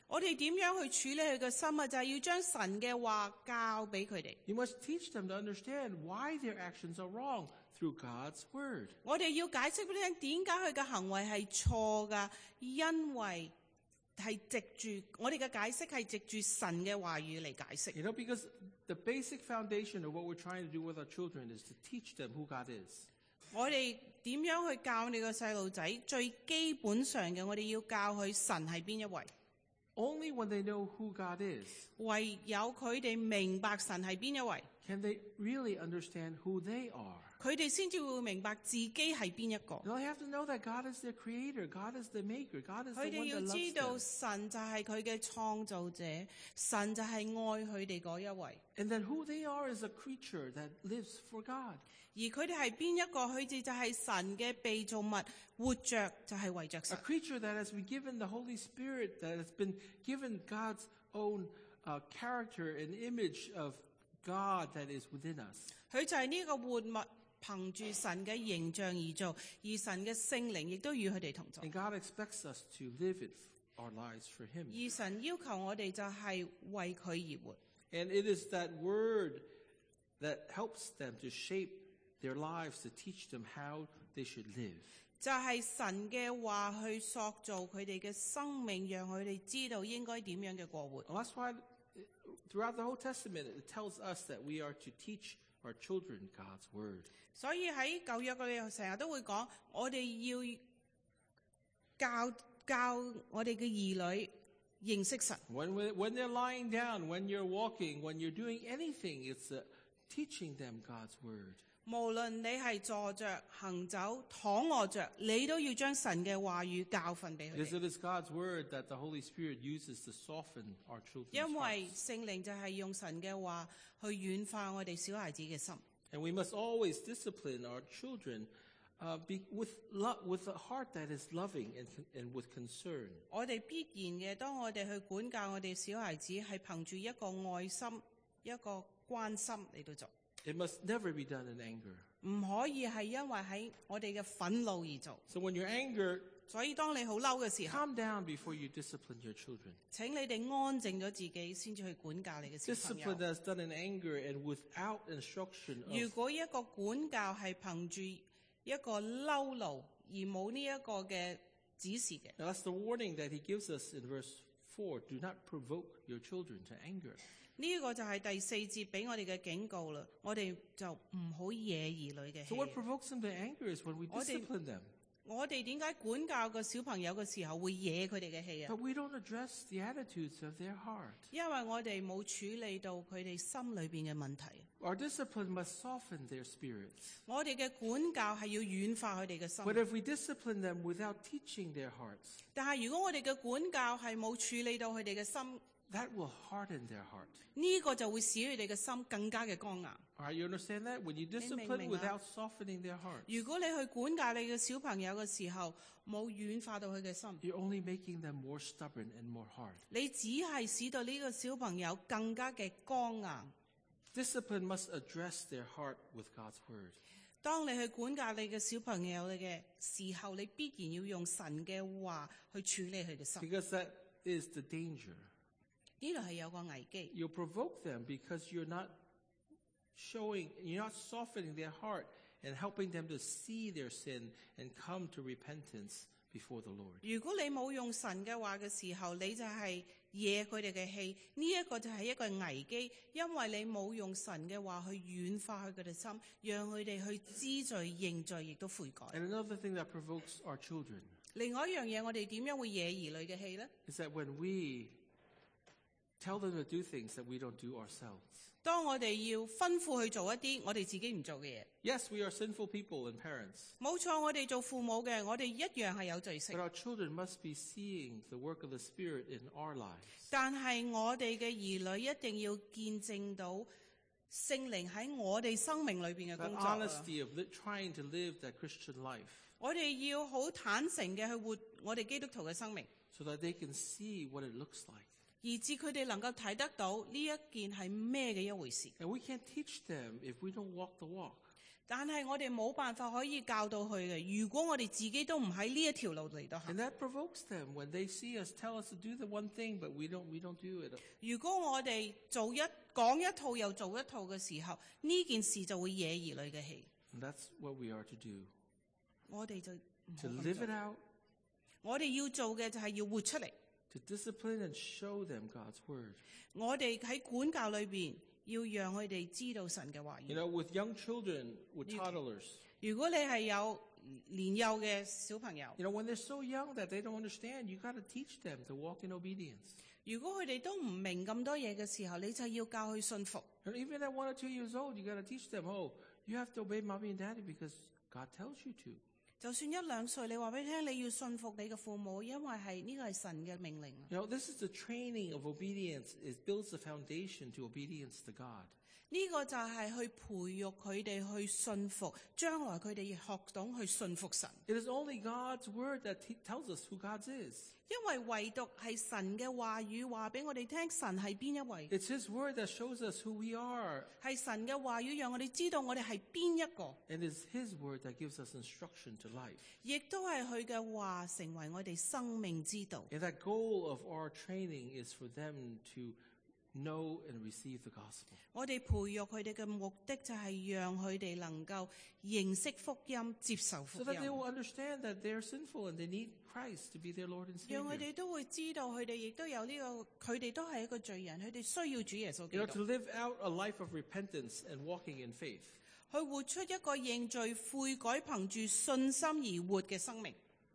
S4: 我哋點樣去處理佢嘅心啊？就係要將神嘅話教俾佢哋。
S3: You must teach them to understand why their actions are wrong through God's word.
S4: 我哋要解釋俾你聽，點解佢嘅行為係錯噶？因為係藉住我哋嘅解釋係藉住神嘅話語嚟解釋。
S3: You know, because the basic foundation of what we're trying to do with our children is to teach them who God is.
S4: 我哋點樣去教你個細路仔？最基本上嘅，我哋要教佢神係邊一位。
S3: Only when they know who God is
S4: 唯有佢哋明白神係邊一位，
S3: can they really understand who they are.
S4: 佢哋先至會明白自己係邊一個。
S3: They have to know that God is their creator, God is the maker, God is the
S4: 佢哋
S3: one
S4: 要
S3: that
S4: 知
S3: loves
S4: 道
S3: them.
S4: 神就係佢嘅創造者，神就係愛佢哋嗰一位。
S3: And that who they are is a creature that lives for God.
S4: 而佢哋係邊一個？佢哋就係神嘅被造物，活着就係為着
S3: A
S4: 神。
S3: creature that has been given the Holy Spirit, that has been given God's own character and image of God that is within us.
S4: 佢就係呢個活物，憑住神嘅形象而做，而神嘅聖靈亦都與佢哋同在。
S3: And God expects us to live our lives for Him.
S4: 而神要求我哋就係為佢而活。
S3: And it is that word that helps them to shape their lives, to teach them how they should live.
S4: 就係神嘅話去塑造佢哋嘅生命，讓佢哋知道應該點樣嘅過活。
S3: And that's why throughout the Old Testament it tells us that we are to teach our children God's word.
S4: 所以喺舊約佢哋成日都會講，我哋要教我哋嘅兒女認識神。
S3: When they're lying down, when you're walking, when you're doing anything, it's teaching them God's word.
S4: 無論你係坐着、行走、躺臥着，你都要將神嘅話語教訓俾佢
S3: Because
S4: 哋。
S3: it is God's word that the Holy Spirit uses to soften our children's
S4: 因為
S3: hearts.
S4: 聖靈就係用神嘅話去軟化我哋小孩子嘅心。
S3: And we must always discipline our children with a heart that is loving and with concern.
S4: 我哋必然嘅，當我哋去管教我哋小孩子，係憑住一個愛心、一個關心嚟到做，
S3: It must never be done in anger.
S4: 唔可以係因為喺我哋嘅憤怒而做。
S3: So when you're angry,
S4: 所以當你好嬲嘅時候，
S3: calm down before you discipline your children.
S4: 請你哋安靜咗自己，先至去管教你嘅小朋
S3: Discipline
S4: 友。
S3: that's done in anger and without instruction
S4: 如
S3: of
S4: 果一個管教係憑住一個嬲怒而冇呢一個嘅指示嘅，
S3: Now that's the warning that he gives us in verse 4. Do not provoke your children to anger.
S4: 呢個就係第4節俾我哋嘅警告啦。我哋就唔好惹兒女嘅
S3: So what
S4: 氣。
S3: provokes them to anger is when we discipline them.
S4: 我哋點解管教個小朋友嘅時候會惹佢哋嘅氣啊？
S3: But we don't address the attitudes of their heart.
S4: 因為我哋冇處理到佢哋心裏邊嘅問題。
S3: Our discipline must soften their spirits.
S4: 我哋嘅管教係要軟化佢哋嘅心。
S3: But if we discipline them without teaching their hearts,
S4: 但係如果我哋嘅管教係冇處理到佢哋嘅心，
S3: that will harden their heart.
S4: 呢個就會使佢哋嘅心更加嘅剛硬。
S3: All right, you understand that? When you discipline without softening their hearts,
S4: 如果你去管教你嘅小朋友嘅時候，冇軟化到佢嘅心，
S3: you're only making them more stubborn and more hard.
S4: 你只係使到呢個小朋友更加嘅剛硬。
S3: Discipline must address their heart with God's word.
S4: 當你去管教你嘅小朋友嘅時候，你必然要用神嘅話去處理佢嘅心。
S3: Because that is the danger.
S4: 呢度係有個危機。
S3: You provoke them because you're not softening their heart and helping them to see their sin and come to repentance before the Lord.
S4: 如果你冇用神嘅話嘅時候，你就係惹佢哋嘅氣，呢一個就係一個危機，因為你冇用神嘅話去軟化佢哋嘅心，讓佢哋去知罪認罪，亦都悔改。
S3: And another thing that provokes our children
S4: 另外一樣嘢，我哋點樣會惹兒女嘅氣呢？
S3: is that when we tell them to do things that we don't do ourselves.
S4: 當我哋要吩咐去做一啲我哋自己唔做嘅嘢，
S3: Yes, we are sinful people and parents,
S4: 冇錯，我哋做父母嘅，我哋一樣係有罪性
S3: but。our children must be seeing the work of the Spirit in our lives.
S4: 但係我哋嘅兒女一定要見證到聖靈喺我哋生命裏邊嘅
S3: That
S4: 工作啊。
S3: honesty of trying to live that Christian life
S4: 我哋要好坦誠嘅去活我哋基督徒嘅生命，
S3: so that they can see what it looks like.
S4: 以致佢哋能夠睇得到呢一件係咩嘅一回事。
S3: And we can't teach them if we don't walk the walk.
S4: 但係我哋冇辦法可以教到佢嘅。如果我哋自己都唔喺呢一條路嚟到行，
S3: And that provokes them when they see us tell us to do the one thing, but we don't do it.
S4: 如果我哋講一套又做一套嘅時候，呢件事就會惹兒女嘅氣。
S3: And that's what we are to do.
S4: 我哋就唔好
S3: To
S4: 咁
S3: live
S4: 做
S3: it out,
S4: 我哋要做嘅就係要活出嚟。
S3: to discipline and show them God's word.
S4: 我哋喺管教裏邊要讓佢哋知道神嘅話
S3: You
S4: 語。
S3: know, with young children, with toddlers,
S4: 如果你係有年幼嘅小朋友，
S3: you know, when they're so young that they don't understand, you got to teach them to walk in obedience.
S4: 如果佢哋都唔明咁多嘢嘅時候，你就要教佢信服。
S3: And even at 1 or 2 years old, you got to teach them, oh, you have to obey mommy and daddy because God tells you to.
S4: 就算一兩歲，你話俾佢聽，你要信服你嘅父母，因為呢個係神嘅命令。
S3: You know, this is the training of obedience. It builds the foundation to obedience to God.
S4: 呢個就係去培育佢哋去信服，將來佢哋學懂去信服神。
S3: It is only God's word that tells us who God is.
S4: 因為唯獨係神嘅話語話俾我哋聽，神係邊一位，
S3: It's His word that shows us who we are.
S4: 係神嘅話語讓我哋知道我哋係邊一個，
S3: And it's His word that gives us instruction to life.
S4: 亦都係佢嘅話成為我哋生命之道。
S3: And that goal of our training is for them to know and receive the gospel.
S4: 我哋培育佢哋嘅目的就係讓佢哋能夠認識福音、接受福
S3: So that they
S4: 音，
S3: will understand that they're sinful and they need Christ to be their Lord and
S4: 讓佢
S3: Savior.
S4: 哋都會知道佢哋亦都有呢個，佢哋都係一個罪人，佢哋需要主耶穌基
S3: You know,
S4: 督，
S3: to live out a life of repentance and walking in faith.
S4: 去活出一個認罪悔改、憑住信心而活嘅生命。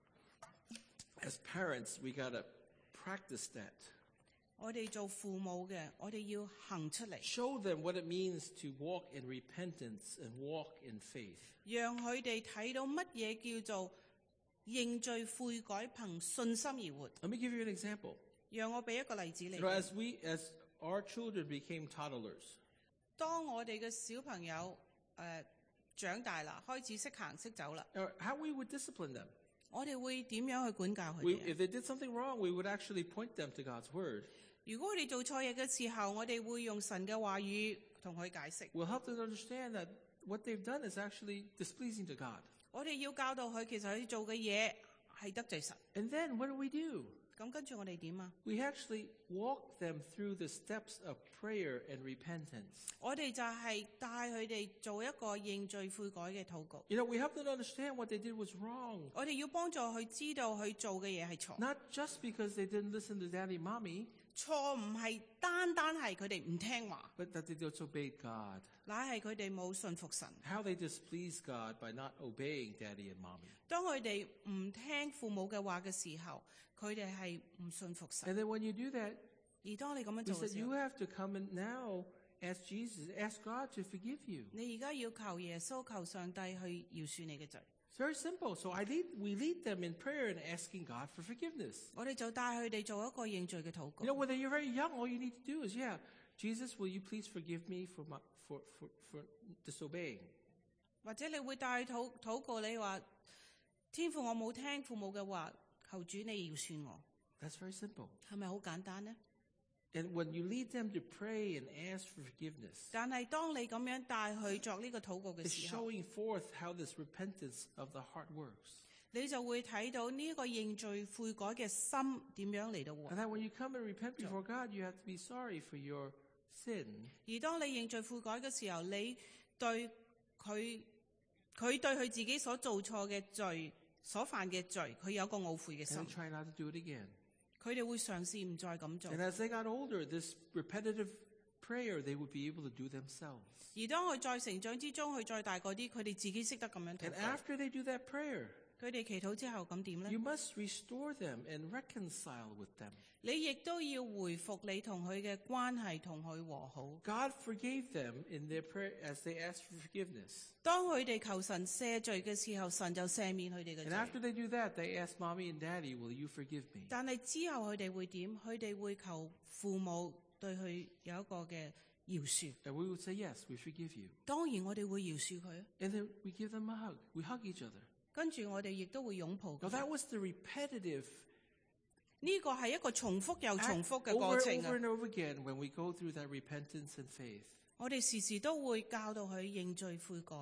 S3: As parents, we got to practice that.
S4: 我哋做父母嘅，我哋要行出嚟，
S3: Show them what it means to walk in repentance and walk in faith.
S4: 讓佢哋睇到乜嘢叫做認罪悔改、憑信心而活。
S3: Let me give you an example.
S4: 讓我俾一個例子你
S3: You know, as our children became toddlers,
S4: 當我哋嘅小朋友長大啦，開始識行識走啦，
S3: how we would discipline them.
S4: 我哋會點樣去管教佢
S3: If
S4: 哋？
S3: they did something wrong, we would actually point them to God's word.
S4: 如果佢哋做錯嘢嘅時候，我哋會用神嘅話語同佢解釋。
S3: We'll help them understand that what they've done is actually displeasing to God.
S4: 我哋要教導佢，其實佢做嘅嘢係得罪神。
S3: And then what do?
S4: 咁跟住我哋點啊？
S3: We actually walk them through the steps of prayer and repentance.
S4: 我哋就係帶佢哋做一個認罪悔改嘅禱告。
S3: You know, we help them understand what they did was wrong.
S4: 我哋要幫助佢知道佢做嘅嘢係錯。
S3: Not just because they didn't listen to daddy and mommy,
S4: 錯唔係單單係佢哋唔聽話，
S3: but that they disobeyed God.
S4: 乃係佢哋冇信服神。
S3: How they displeased God by not obeying daddy and mommy.
S4: 當佢哋唔聽父母嘅話嘅時候，佢哋係唔信服神。
S3: And then when you do that,
S4: 而當你咁樣
S3: we
S4: 做
S3: said
S4: 嘅時
S3: you
S4: 候，
S3: have to come and now ask Jesus, ask God to forgive you.
S4: 你而家要求耶穌、求上帝去饒恕你嘅罪。
S3: It's very simple. So we lead them in prayer and asking God for forgiveness.
S4: 我哋就帶佢哋做一個認罪嘅禱告
S3: You know, whether you're very young, all you need to do is, Jesus, will you please forgive me for disobeying?
S4: 或者你會帶佢禱告，你話天父，我冇聽父母嘅話，求主你饒恕我，
S3: That's very simple.
S4: 係咪好簡單呢？
S3: And when you lead them to pray and ask for forgiveness,
S4: 但係當你咁樣帶佢作呢個禱告嘅
S3: it's
S4: 時候，
S3: showing forth how this repentance of the heart works.
S4: 你就會睇到呢個認罪悔改嘅心點樣嚟到
S3: And
S4: 活。
S3: that when you come and repent before God, you have to be sorry for your sin.
S4: 而當你認罪悔改嘅時候，你對佢對佢自己所做錯嘅罪、所犯嘅罪，佢有個懊悔嘅
S3: And
S4: 心
S3: they，try not to do it again.
S4: 佢哋會嘗試唔再咁做。
S3: And as they got older, this repetitive prayer they would be able to do themselves.
S4: 而當佢再成長之中，佢再大個啲，佢哋自己識得咁樣
S3: And
S4: 禱告。
S3: after they do that prayer,
S4: 佢哋祈禱之後咁點呢？
S3: you must restore them and reconcile with them.
S4: 你亦都要回復你同佢嘅關係，同佢和好。
S3: God forgave them in their prayer as they asked for forgiveness.
S4: 當佢哋求神赦罪嘅時候，神就赦免佢哋嘅
S3: And
S4: 罪。
S3: after they do that, they ask mommy and daddy, will you forgive me?
S4: 但係之後佢哋會點？佢哋會求父母對佢有一個嘅饒恕。
S3: And we would say, yes, we forgive you.
S4: 當然我哋會饒恕佢，
S3: And then we give them a hug. We hug each other.
S4: 跟住我哋亦都會擁抱
S3: Now
S4: 佢。
S3: that was the repetitive
S4: 呢個係一個重複又
S3: act
S4: 重複嘅
S3: over
S4: 過
S3: and
S4: 程
S3: over
S4: 啊！
S3: and over again when we go through that repentance and faith.
S4: 我哋時時都會教導佢認罪悔改。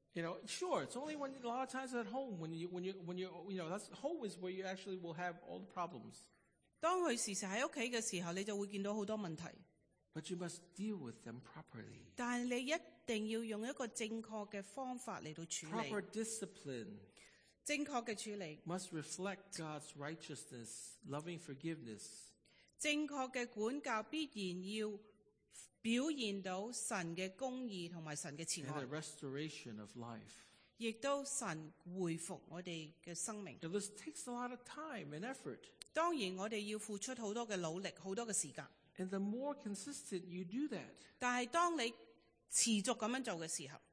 S3: You know, sure, it's only when a lot of times at home when that's home is where you actually will have all the problems.
S4: 當佢時時喺屋企嘅時候，你就會見到好多問題。
S3: But you must deal with them properly.
S4: 但係你一定要用一個正確嘅方法嚟到處理。
S3: Proper discipline
S4: 正確嘅處理，
S3: must reflect God's righteousness, loving forgiveness.
S4: 正確嘅管教必然要表現到神嘅公義同埋神嘅慈
S3: And
S4: 愛，
S3: the restoration of life.
S4: 亦都神回復我哋嘅生命。
S3: Now, this takes a lot of time and effort.
S4: 當然我哋要付出好多嘅努力，好多嘅時間。
S3: And the more consistent you do that,
S4: 但係當你持續咁樣做嘅時候，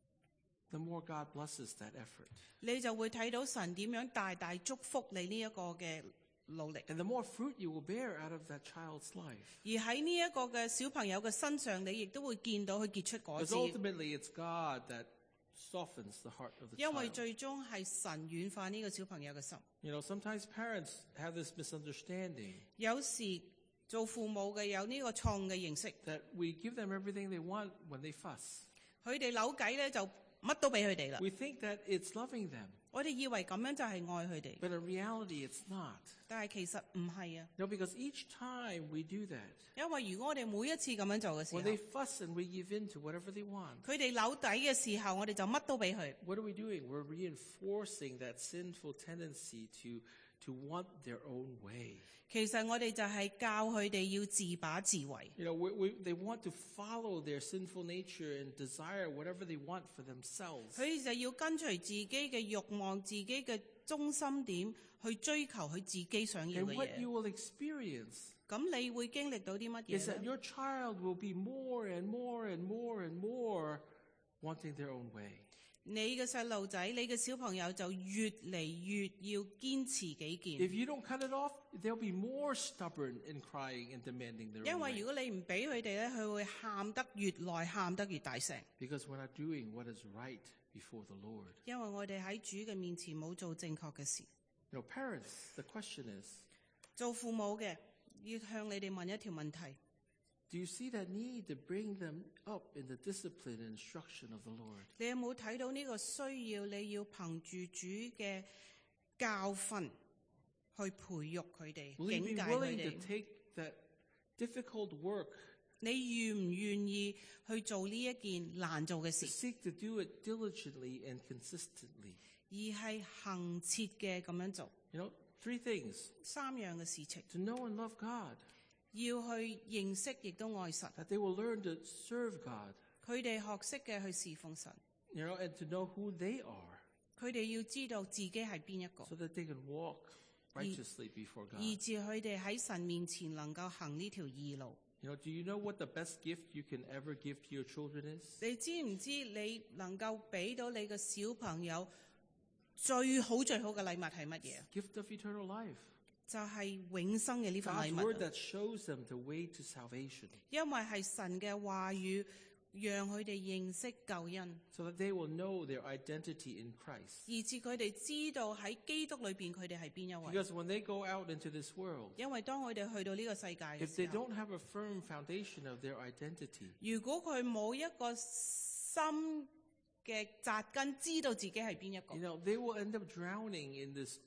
S3: the more God blesses that effort.
S4: 你就會睇到神點樣大大祝福你呢一個嘅努力。
S3: And the more fruit you will bear out of that child's life.
S4: 而喺呢一個嘅小朋友嘅身上，你亦都會見到佢結出果
S3: Because
S4: 子。
S3: ultimately it's God that softens the heart of the
S4: 因為
S3: child.
S4: 最終係神軟化呢個小朋友嘅心。
S3: You know, sometimes parents have this misunderstanding
S4: 有時做父母嘅有呢個錯誤嘅認識，
S3: that we give them everything they want when they fuss.
S4: 佢哋扭計咧就乜都俾佢哋啦。
S3: We think that it's loving them,
S4: 我哋以為咁樣就係愛佢哋，
S3: but in reality it's not.
S4: 但係其實唔係啊。
S3: No, because each time we do that,
S4: 因為如果我哋每一次咁樣做嘅時
S3: when
S4: 候，
S3: they fuss and we give in to whatever they want,
S4: 佢哋扭底嘅時候，我哋就乜都俾佢。
S3: what are we doing? We're reinforcing that sinful tendency to want their own way.
S4: 其實我哋就係教佢哋要自把自為。
S3: You know, they want to follow their sinful nature and desire whatever they want for themselves.
S4: 佢哋就要跟隨自己嘅慾望、自己嘅中心點去追求佢自己想要
S3: And
S4: 嘅
S3: what you
S4: 嘢。
S3: will experience
S4: 咁你會經歷到啲乜
S3: is
S4: 嘢
S3: that
S4: 呢？
S3: your child will be more and more and more and more wanting their own way.
S4: 你嘅細路仔、你嘅小朋友就越嚟越要堅持己
S3: If
S4: 見。
S3: you don't cut it off, they'll be more stubborn in crying and demanding their
S4: 因
S3: own
S4: 為如
S3: way.
S4: 果你唔俾佢哋咧，佢會喊得越耐，喊得越大聲。
S3: Because we're not doing what is right before the Lord.
S4: 因為我哋喺主嘅面前冇做正確嘅事。
S3: You know, parents, the question is,
S4: 做父母嘅要向你哋問一條問題：
S3: do you see that need to bring them up in the discipline and instruction of the Lord?
S4: 你有冇睇到呢個需要？你要憑住主嘅教訓去培育佢哋、
S3: Will you
S4: 警
S3: be
S4: 戒佢
S3: willing to
S4: 哋。
S3: take that difficult work
S4: 你願唔願意去做呢一件難做嘅
S3: to
S4: 事，
S3: seek to do it diligently and consistently?
S4: 而係恆切嘅咁樣做？
S3: You know, three things.
S4: 三樣嘅事情，
S3: To know and love God,
S4: 要去認識亦都愛神。
S3: that they will learn to serve God,
S4: 佢哋學識嘅去侍奉神，
S3: you know, and to know who they are
S4: 佢哋要知道自己係邊一個，
S3: so that they can walk righteously before God.
S4: 以致佢哋喺神面前能夠行呢條義路。
S3: You know, do you know what the best gift you can ever give to your children is?
S4: 你知唔知你能夠俾到你嘅小朋友最好最好嘅禮物係乜嘢？
S3: Gift of eternal life.
S4: 就係永生嘅呢份
S3: God's
S4: 禮
S3: word
S4: 物，
S3: that shows them the way to salvation
S4: 因為係神嘅話語，讓佢哋認識救恩，
S3: so that they will know their identity in Christ.
S4: 以致佢哋知道喺基督裏邊佢哋係邊一位。
S3: Because when they go out into this world,
S4: 因為當佢哋去到呢個世界嘅
S3: if they
S4: 時候，
S3: don't have a firm foundation of their identity,
S4: 如果佢冇一個深嘅扎根，知道自己係邊一個
S3: you，know, they will end up drowning in this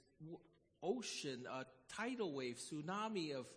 S3: ocean, a tidal wave, tsunami of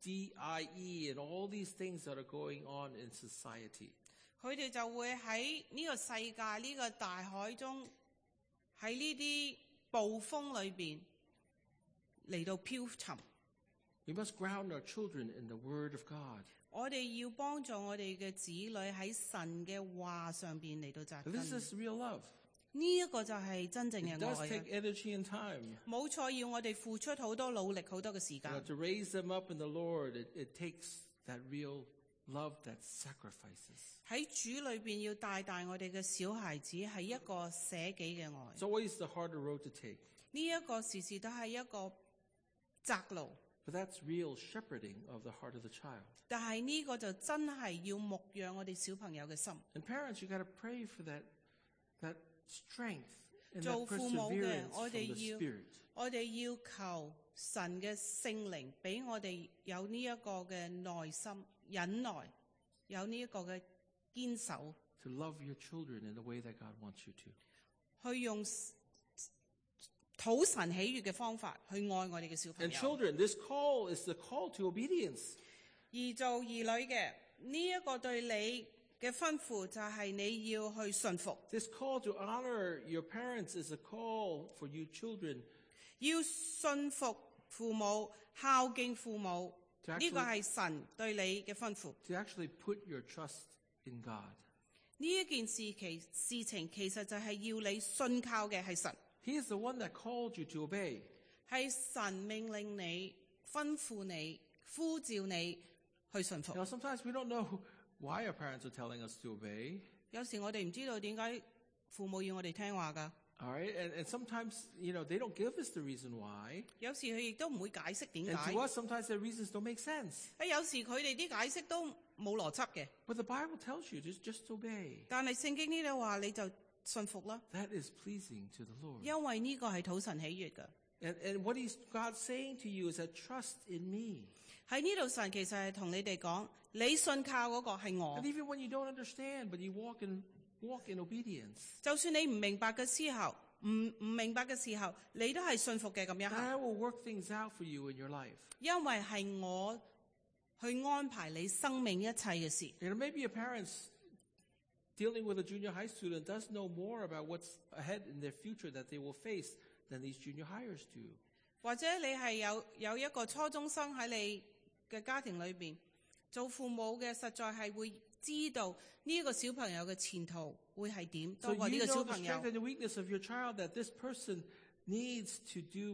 S3: DIE and all these things that are going on in society.
S4: 佢哋就會喺呢個世界呢個大海中，喺呢啲暴風裏邊嚟到漂沉。
S3: We must ground our children in the Word of God.
S4: 我哋要幫助我哋嘅子女喺神嘅話上邊嚟到扎根。
S3: This
S4: 呢
S3: is real love.
S4: 一個就係真正嘅
S3: It does
S4: 愛
S3: take
S4: 啊。
S3: energy and time.
S4: 冇錯，要我哋付出好多努力、好多嘅時
S3: You know,
S4: 間。
S3: to raise them up in the Lord, it takes that real love that sacrifices.
S4: 喺主裏邊要帶大我哋嘅小孩子，係一個捨己嘅愛。
S3: It's always the harder road to take.
S4: 呢一個時時都係一個窄路，
S3: But that's real shepherding of the heart of the child.
S4: 但係呢個就真係要牧養我哋小朋友嘅心。
S3: And parents, you got to pray for that strength and
S4: 做
S3: that
S4: 父母嘅，
S3: perseverance
S4: 我
S3: from
S4: 哋
S3: the
S4: 要
S3: Spirit.
S4: 我哋要求神嘅聖靈俾我哋有呢一個嘅耐心、忍耐，有呢一個嘅堅守。
S3: to love your children in the way that God wants you to.
S4: 去用討神喜悦嘅方法去愛我哋嘅小朋
S3: And
S4: 友。
S3: children, this call is the call to obedience.
S4: 而做兒女嘅呢一個對你嘅吩咐就係你要去順服，
S3: This call to honor your parents is a call for you children
S4: 要順服父母、孝敬父母。
S3: To actually-
S4: 呢個係神對你嘅吩咐。
S3: to actually put your trust in God.
S4: 呢一件事情其實就係要你信靠嘅係神，
S3: He is the one that called you to obey.
S4: 係神命令你、吩咐你、呼召你去順服。
S3: Now, sometimes we don't know why our parents are telling us to obey.
S4: 有時我哋唔知道點解父母要我哋聽話㗎，
S3: All right, and sometimes, they don't give us the reason why.
S4: 有時佢亦都唔會解釋點
S3: And
S4: 解
S3: to。us, sometimes their reasons don't make sense.
S4: 有時佢哋啲解釋都冇邏輯嘅，
S3: But the Bible tells you just obey.
S4: 但係聖經呢度話你就信服啦，
S3: That is pleasing to the Lord.
S4: 因為呢個係討神喜悅嘅。
S3: And what God's saying to you is that trust in me.
S4: 喺呢度神其實係同你哋講，你信靠嗰個係我
S3: And，even when you don't understand, but you walk in obedience,
S4: 就算你唔明白嘅時候，唔明白嘅時候，你都係信服嘅咁樣行，
S3: I will work things out for you in your life.
S4: 因為係我去安排你生命一切嘅事。
S3: Maybe a parent's dealing with a junior high student does know more about what's ahead in their future that they will face than these junior hires do.
S4: 或者你係有一個初中生喺你嘅家庭裏邊，做父母嘅實在係會知道呢個小朋友嘅前途會係點，
S3: So
S4: 多過呢
S3: you
S4: 個
S3: know
S4: 小
S3: the
S4: 朋友
S3: strength。and the weakness of your child, that this person needs to do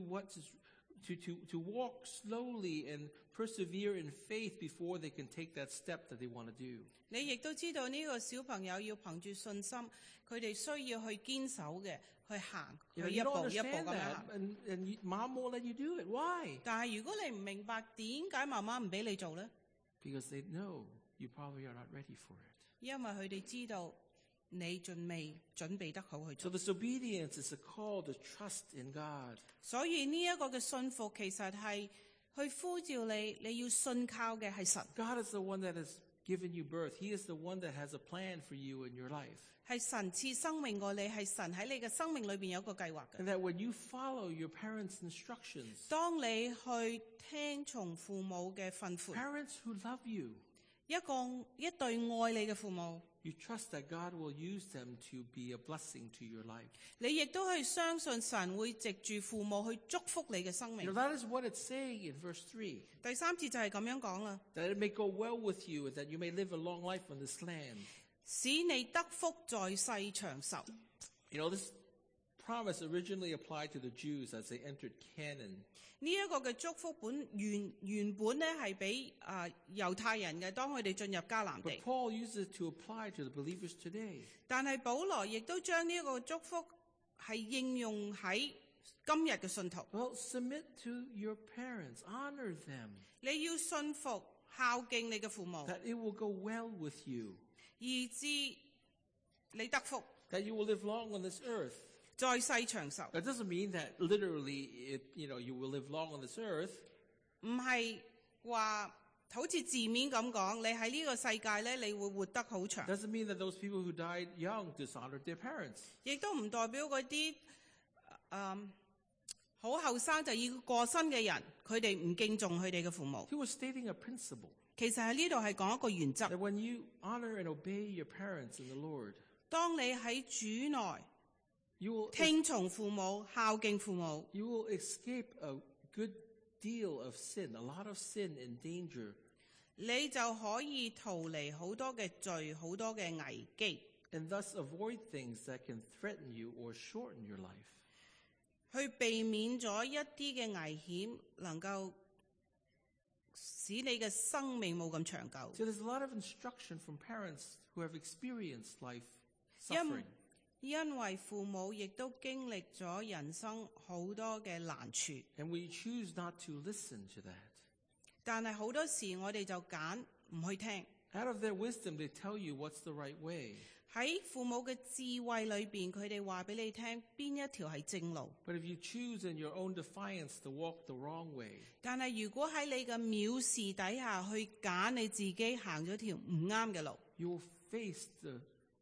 S3: to walk slowly and persevere in faith before they can take that step that they want to do.
S4: 你亦都知道呢個小朋友要憑住信心，佢哋需要去堅守嘅，去行，去
S3: You
S4: 一
S3: don't
S4: 步一步
S3: understand
S4: 咁樣
S3: that,
S4: 行。
S3: and mom won't let you do it. Why?
S4: 但係如果你唔明白點解媽媽唔俾你做呢？
S3: Because they know you probably are not ready for it.
S4: 因為佢哋知道你仲未準備得好去
S3: So
S4: 做，
S3: this obedience is a call to trust in God.
S4: 所以呢一個嘅信服其實係去呼召你，你要信靠嘅係神，
S3: God is the one that has given you birth. He is the one that has a plan for you in your life.
S4: 係神賜生命過你，係神喺你嘅生命裏邊有個計劃嘅。
S3: And that when you follow your parents' instructions,
S4: 當你去聽從父母嘅吩咐，
S3: parents who love you,
S4: 一對愛你嘅父母，
S3: you trust that God will use them to be a blessing to your life.
S4: 你亦都係相信神會藉住父母去祝福你嘅生命。
S3: That is what it's saying in verse 3.
S4: 第三節就係咁樣講啦，
S3: That it may go well with you and that you may live a long life on this land.
S4: 使你得福在世長壽。
S3: This promise originally applied to the Jews as they entered Canaan.
S4: 呢一個嘅祝福原本咧係俾猶太人嘅，當佢哋進入迦南
S3: But
S4: 地。
S3: Paul uses it to apply to the believers today.
S4: 但係保羅亦都將呢一個祝福係應用喺今日嘅信徒。
S3: Well, submit to your parents. Honor them.
S4: 你要信服孝敬你嘅父母，
S3: That it will go well with you.
S4: 以致你得福，
S3: That you will live long on this earth.
S4: 在世長壽。
S3: That doesn't mean that literally, you will live long on this earth.
S4: 唔係話好似字面咁講，你喺呢個世界咧，你會活得好長，
S3: Doesn't mean that those people who died young dishonored their parents.
S4: 亦都唔代表嗰啲好後生就要過身嘅人，佢哋唔敬重佢哋嘅父母。
S3: He was stating a principle
S4: 其實喺呢度係講一個原則，
S3: that when you honor and obey your parents in the Lord,
S4: 當你喺主內
S3: you will
S4: 聽從父母、孝敬父母，
S3: escape a good deal of sin, a lot of sin and danger,
S4: 你就可以逃離好多嘅罪、好多嘅危機，
S3: and thus avoid things that can threaten you or shorten your life.
S4: 去避免咗一啲嘅危險，能夠使你嘅生命冇咁長久。
S3: So there's a lot of instruction from parents who have experienced life suffering.
S4: 因為父母亦都經歷咗人生好多嘅難處，
S3: And we choose not to listen to that.
S4: 但係好多時我哋就揀唔去聽。
S3: Out of their wisdom, they tell you what's the right way.
S4: 喺父母嘅智慧裏邊，佢哋話俾你聽邊一條係正路。
S3: But if you choose in your own defiance to walk the wrong way,
S4: 但係如果喺你嘅藐視底下去揀你自己行咗條唔啱嘅路，
S3: you will face the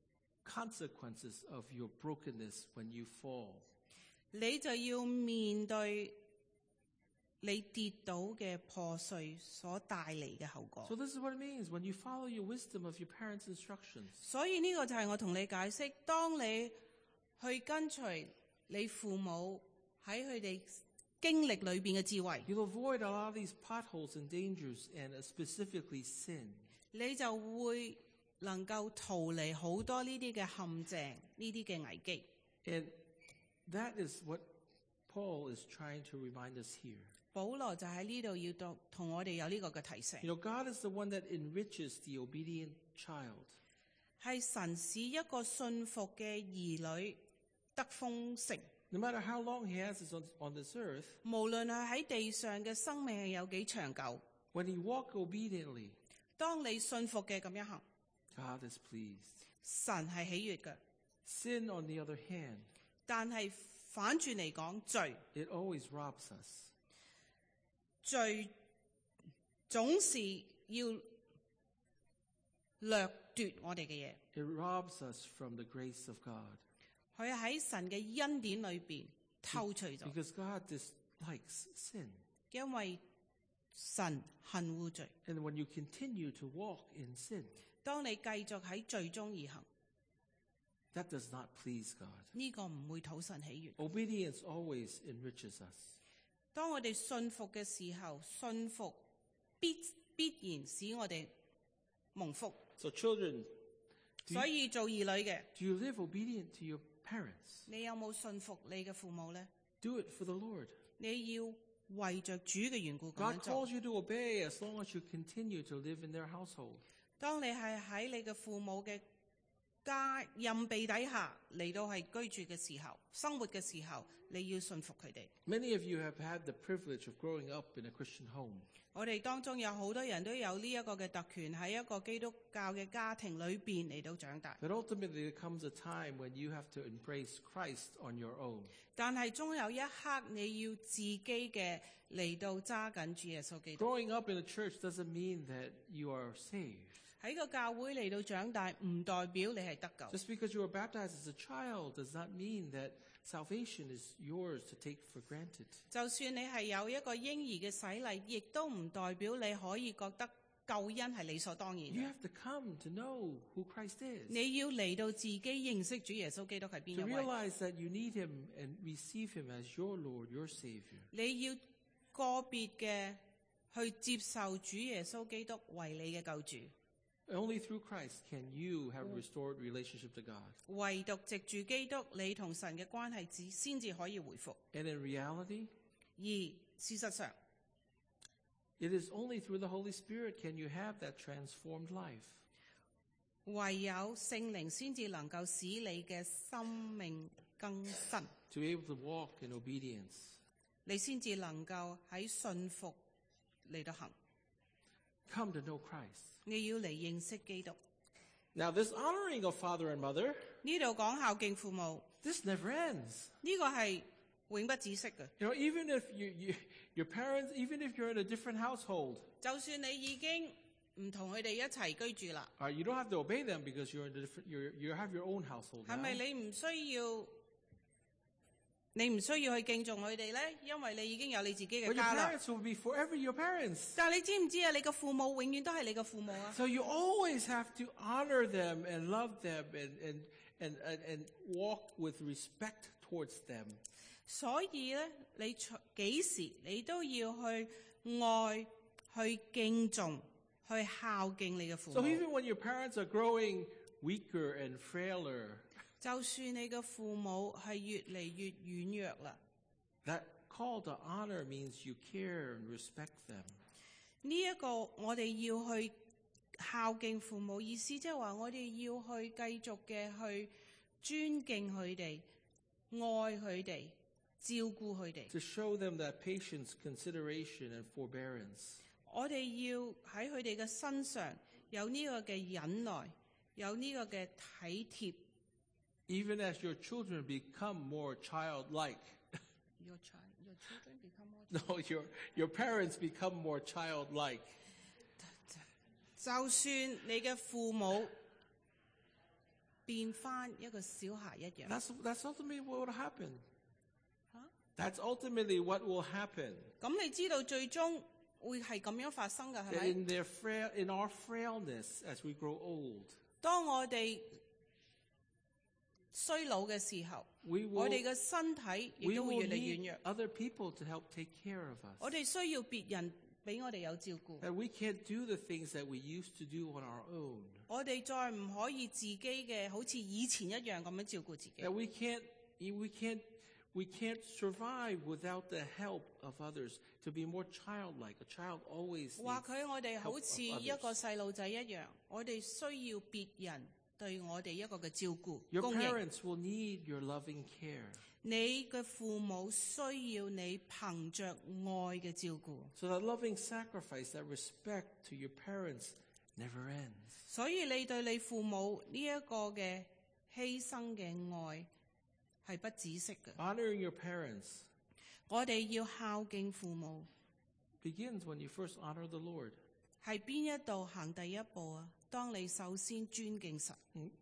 S3: consequences of your brokenness when you fall.
S4: 你就要面對你跌倒嘅破碎所帶嚟嘅後果。
S3: So this is what it means when you follow your wisdom of your parents' instructions.
S4: 所以呢個就係我同你解釋，當你去跟隨你父母喺佢哋經歷裏邊嘅智慧，
S3: You'll avoid a lot of these potholes and dangers and specifically sin.
S4: 你就會能夠逃離好多呢啲嘅陷阱、呢啲嘅危機。
S3: And that is what Paul is trying to remind us here.
S4: 保羅就喺呢度要同我哋有呢個嘅提醒，
S3: You know, God is the one that enriches the obedient child.
S4: 係神使一個信服嘅兒女得豐盛。
S3: No matter how long he has on this earth,
S4: 無論係喺地上嘅生命係有幾長久，
S3: when he walk obediently,
S4: 當你信服嘅咁樣行，
S3: God is pleased.
S4: 神係喜悅嘅。
S3: Sin, on the other hand,
S4: 但係反轉嚟講，罪
S3: it always robs us.
S4: 罪總是要掠奪我哋嘅嘢，
S3: It robs us from the grace of God.
S4: 佢喺神嘅恩典裏邊偷取咗，
S3: Because God dislikes sin.
S4: 因為神恨惡罪。
S3: And when you continue to walk in sin,
S4: 當你繼續喺罪中而行，
S3: that does not please God.
S4: 呢個唔會討神喜悅。
S3: Obedience always enriches us.
S4: 當我哋信服嘅時候，信服必然使我哋蒙福。
S3: So children,
S4: 所以做兒女嘅，
S3: do you live obedient to your parents?
S4: 你有冇信服你嘅父母呢？
S3: Do it for the Lord.
S4: 你要為着主嘅緣故咁
S3: God
S4: 樣做。
S3: calls you to obey as long as you continue to live in their household.
S4: 當你係喺你嘅父母嘅家蔭庇底下嚟到係居住嘅時候，生活嘅時候，你要信服佢哋。
S3: Many of you have had the privilege of growing up in a Christian home.
S4: 我哋當中有好多人都有呢一個嘅特權，喺一個基督教嘅家庭裏邊嚟到長大。
S3: But ultimately, there comes a time when you have to embrace Christ on your own.
S4: 但係終有一刻你要自己嘅嚟到揸緊主耶穌基督。
S3: Growing up in a church doesn't mean that you are saved.
S4: 喺個教會嚟到長大，唔代表你係得救。
S3: Just because you were baptized as a child does not mean that salvation is yours to take for granted.
S4: 就算你係有一個嬰兒嘅洗禮，亦都唔代表你可以覺得救恩係理所當然
S3: You
S4: 嘅。
S3: have to come to know who Christ is.
S4: 你要嚟到自己認識主耶穌基督係邊一
S3: To
S4: 位，
S3: realize that you need him and receive him as your Lord, your Savior.
S4: 你要個別嘅去接受主耶穌基督為你嘅救主。
S3: Only through Christ can you have a restored relationship to God.
S4: 唯獨藉住基督，你同神嘅關係先至可以回復。
S3: And in reality,
S4: 而事實上，
S3: it is only through the Holy Spirit can you have that transformed life.
S4: 唯有聖靈先至能夠使你嘅生命更新，
S3: To be able to walk in obedience.
S4: 你先至能夠喺信服嚟到行。
S3: Come to know Christ.
S4: 你要嚟認識基督。
S3: Now, this honoring of father and mother,
S4: 呢度講孝敬父母，
S3: this never ends.
S4: 呢個係永不止息嘅。
S3: You know, even if your parents, even if you're in a different household,
S4: 就算你已經唔同佢哋一齊居住啦，
S3: you don't have to obey them because you're in a different, you have your own household
S4: 係
S3: now.
S4: 咪你唔需要去敬重佢哋咧？因為你已經有你自己
S3: But
S4: 嘅
S3: your
S4: 家啦。
S3: parents will be forever your parents.
S4: 但係你知唔知啊？你嘅父母永遠都係你嘅父母啊！
S3: So you always have to honor them and love them and walk with respect towards them.
S4: 所以咧，你幾時你都要去愛、去敬重、去孝敬你嘅父
S3: So
S4: 母。
S3: even when your parents are growing weaker and frailer,
S4: 就算你嘅父母係越嚟越軟弱啦，
S3: that call to honor means you care and respect them.
S4: 呢一個我哋要去孝敬父母，意思即係話我哋要去繼續嘅去尊敬佢哋、愛佢哋、照顧佢哋。
S3: To show them that patience, consideration, and forbearance.
S4: 我哋要喺佢哋嘅身上有呢個嘅忍耐，有呢個嘅體貼。
S3: Even as your children become more childlike.
S4: Your children become more
S3: No, your parents become more childlike.
S4: 就算你嘅父母變翻一個小孩一樣。
S3: That's ultimately what will happen.
S4: 嚇
S3: That's ultimately what will happen.
S4: 咁你知道最終會係咁樣發生㗎，係
S3: That
S4: 咪？
S3: in our frailness as we grow old,
S4: 當我哋衰老嘅時候，
S3: we
S4: 我
S3: will,
S4: 哋嘅身體亦
S3: we
S4: 都會
S3: will
S4: 越嚟越
S3: need
S4: 弱。
S3: other people to help take care of
S4: 我
S3: us.
S4: 哋需要別人俾我哋有照顧。
S3: That we can't do the things that we used to do on our own.
S4: 我哋再唔可以自己嘅好似以前一樣咁樣照顧自己。
S3: That we can't survive without the help of others. To be more childlike, a child always
S4: 或
S3: needs
S4: 許我哋
S3: help
S4: 好
S3: of
S4: 似一個
S3: others.
S4: 細路仔一樣，我哋需要別人對我哋一個嘅照顧
S3: Your
S4: 供應。
S3: parents will need your loving care.
S4: 你嘅父母需要你憑着愛嘅照顧，
S3: So that loving sacrifice, that respect to your parents never ends.
S4: 所以你對你父母呢一個嘅犧牲嘅愛係不止息嘅。
S3: Honoring your parents
S4: 我哋要孝敬父母，
S3: begins when you first honor the Lord.
S4: 係邊一度行第一步啊？當你首先尊敬神，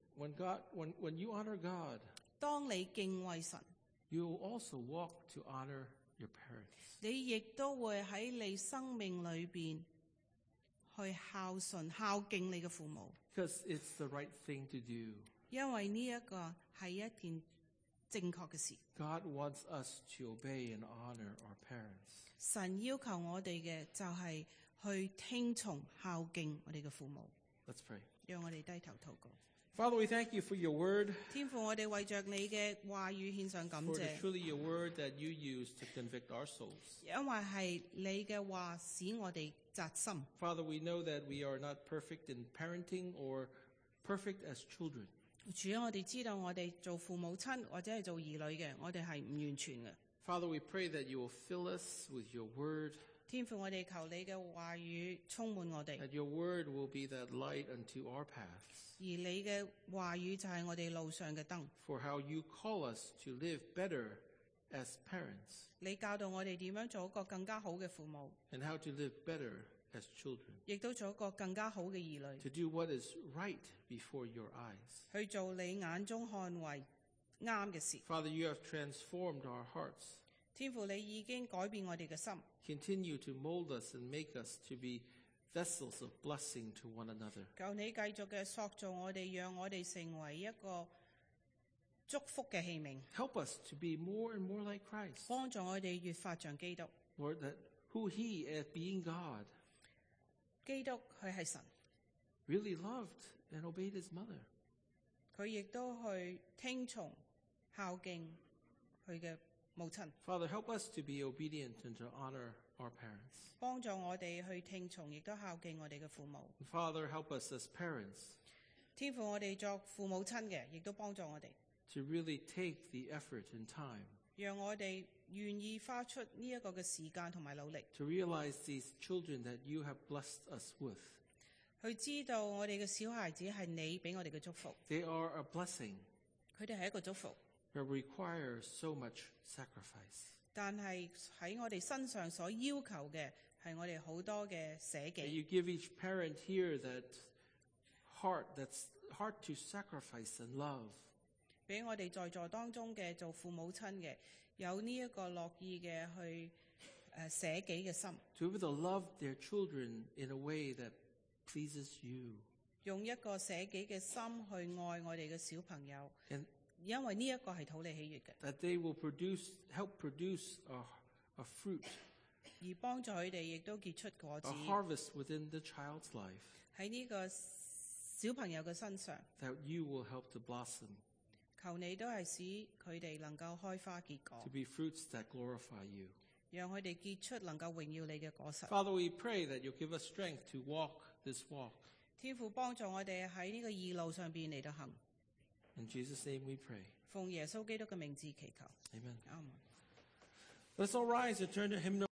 S3: When you honor God,
S4: 當你敬畏神，
S3: you will also walk to honor your parents.
S4: 你亦都會喺你生命裏邊去孝敬你嘅父母，
S3: Because it's the right thing to do.
S4: 因為呢一個係一件正確嘅事。
S3: God wants us to obey and honor our parents.
S4: 神要求我哋嘅就係去聽從孝敬我哋嘅父母。
S3: Let's pray.
S4: 讓我哋低頭禱告。
S3: Father, we thank you for your word,
S4: 天父，我哋為着你嘅話語獻上感
S3: for it
S4: 謝
S3: is，truly your word that you use to convict our souls.
S4: 因為係你嘅話使我哋扎心。
S3: Father, we know that we are not perfect in parenting or perfect as children.
S4: 主啊，我哋知道我哋做父母親或者係做兒女嘅，我哋係唔完全嘅。
S3: Father, we pray that you will fill us with your word,
S4: 天父，我哋求你嘅話語充滿我哋，
S3: that your word will be that light unto our paths,
S4: 而你嘅話語就係我哋路上嘅燈。
S3: for how you call us to live better as parents,
S4: 你教導我哋點樣做一個更加好嘅父母，
S3: and how to live better as children,
S4: 亦都做一個更加好嘅兒女，
S3: to do what is right before your eyes.
S4: 去做你眼中看為啱嘅事。
S3: Father, you have transformed our hearts.
S4: 天父，你已經改變我哋嘅心，
S3: Continue to mold us and make us to be vessels of blessing to one another.
S4: 求你繼續嘅塑造我哋，讓我哋成為一個祝福嘅器皿，
S3: Help us to be more and more like Christ.
S4: 幫助我哋越發像基督。
S3: Lord, that who he, as being God,
S4: 基督佢係神，
S3: really loved and obeyed his mother.
S4: 佢亦都去聽從孝敬佢嘅母親，
S3: Father, help us to be obedient and to honor our parents.
S4: 幫助我哋去聽從，亦都孝敬我哋嘅父母。
S3: And Father, help us as parents
S4: 天父，我哋作父母親嘅，亦都幫助我哋，
S3: to really take the effort and time
S4: 讓我哋願意花出呢一個嘅時間同埋努力，
S3: to realize these children that you have blessed us with.
S4: 去知道我哋嘅小孩子係你俾我哋嘅祝福，
S3: They are a blessing,
S4: 佢哋係一個祝福。
S3: but require so much sacrifice.
S4: 但係喺我哋身上所要求嘅係我哋好多嘅捨
S3: That
S4: 己，
S3: you give each parent here that's heart to sacrifice and love.
S4: 俾我哋在座當中嘅做父母親嘅有呢一個樂意嘅去捨己嘅心，
S3: To be able to love their children in a way that pleases you.
S4: 用一個捨己嘅心去愛我哋嘅小朋友，
S3: And
S4: 因為呢一個係討你喜悅嘅，
S3: that they will help produce a fruit,
S4: 而幫助佢哋亦都結出果子
S3: a harvest within the child's life
S4: 喺呢個小朋友嘅身上。
S3: that you will help to blossom,
S4: 求你都係使佢哋能夠開花結果
S3: to，be fruits that glorify you.
S4: 讓佢哋結出能夠榮耀你嘅果實。
S3: Father, we pray that you'll give us strength to walk this walk.
S4: 天父幫助我哋喺呢個義路上邊嚟到行，
S3: In Jesus' name we pray.
S4: 奉耶穌基督嘅名字祈求，
S3: Amen.
S4: 阿門。
S3: Let's all rise and turn to hymn number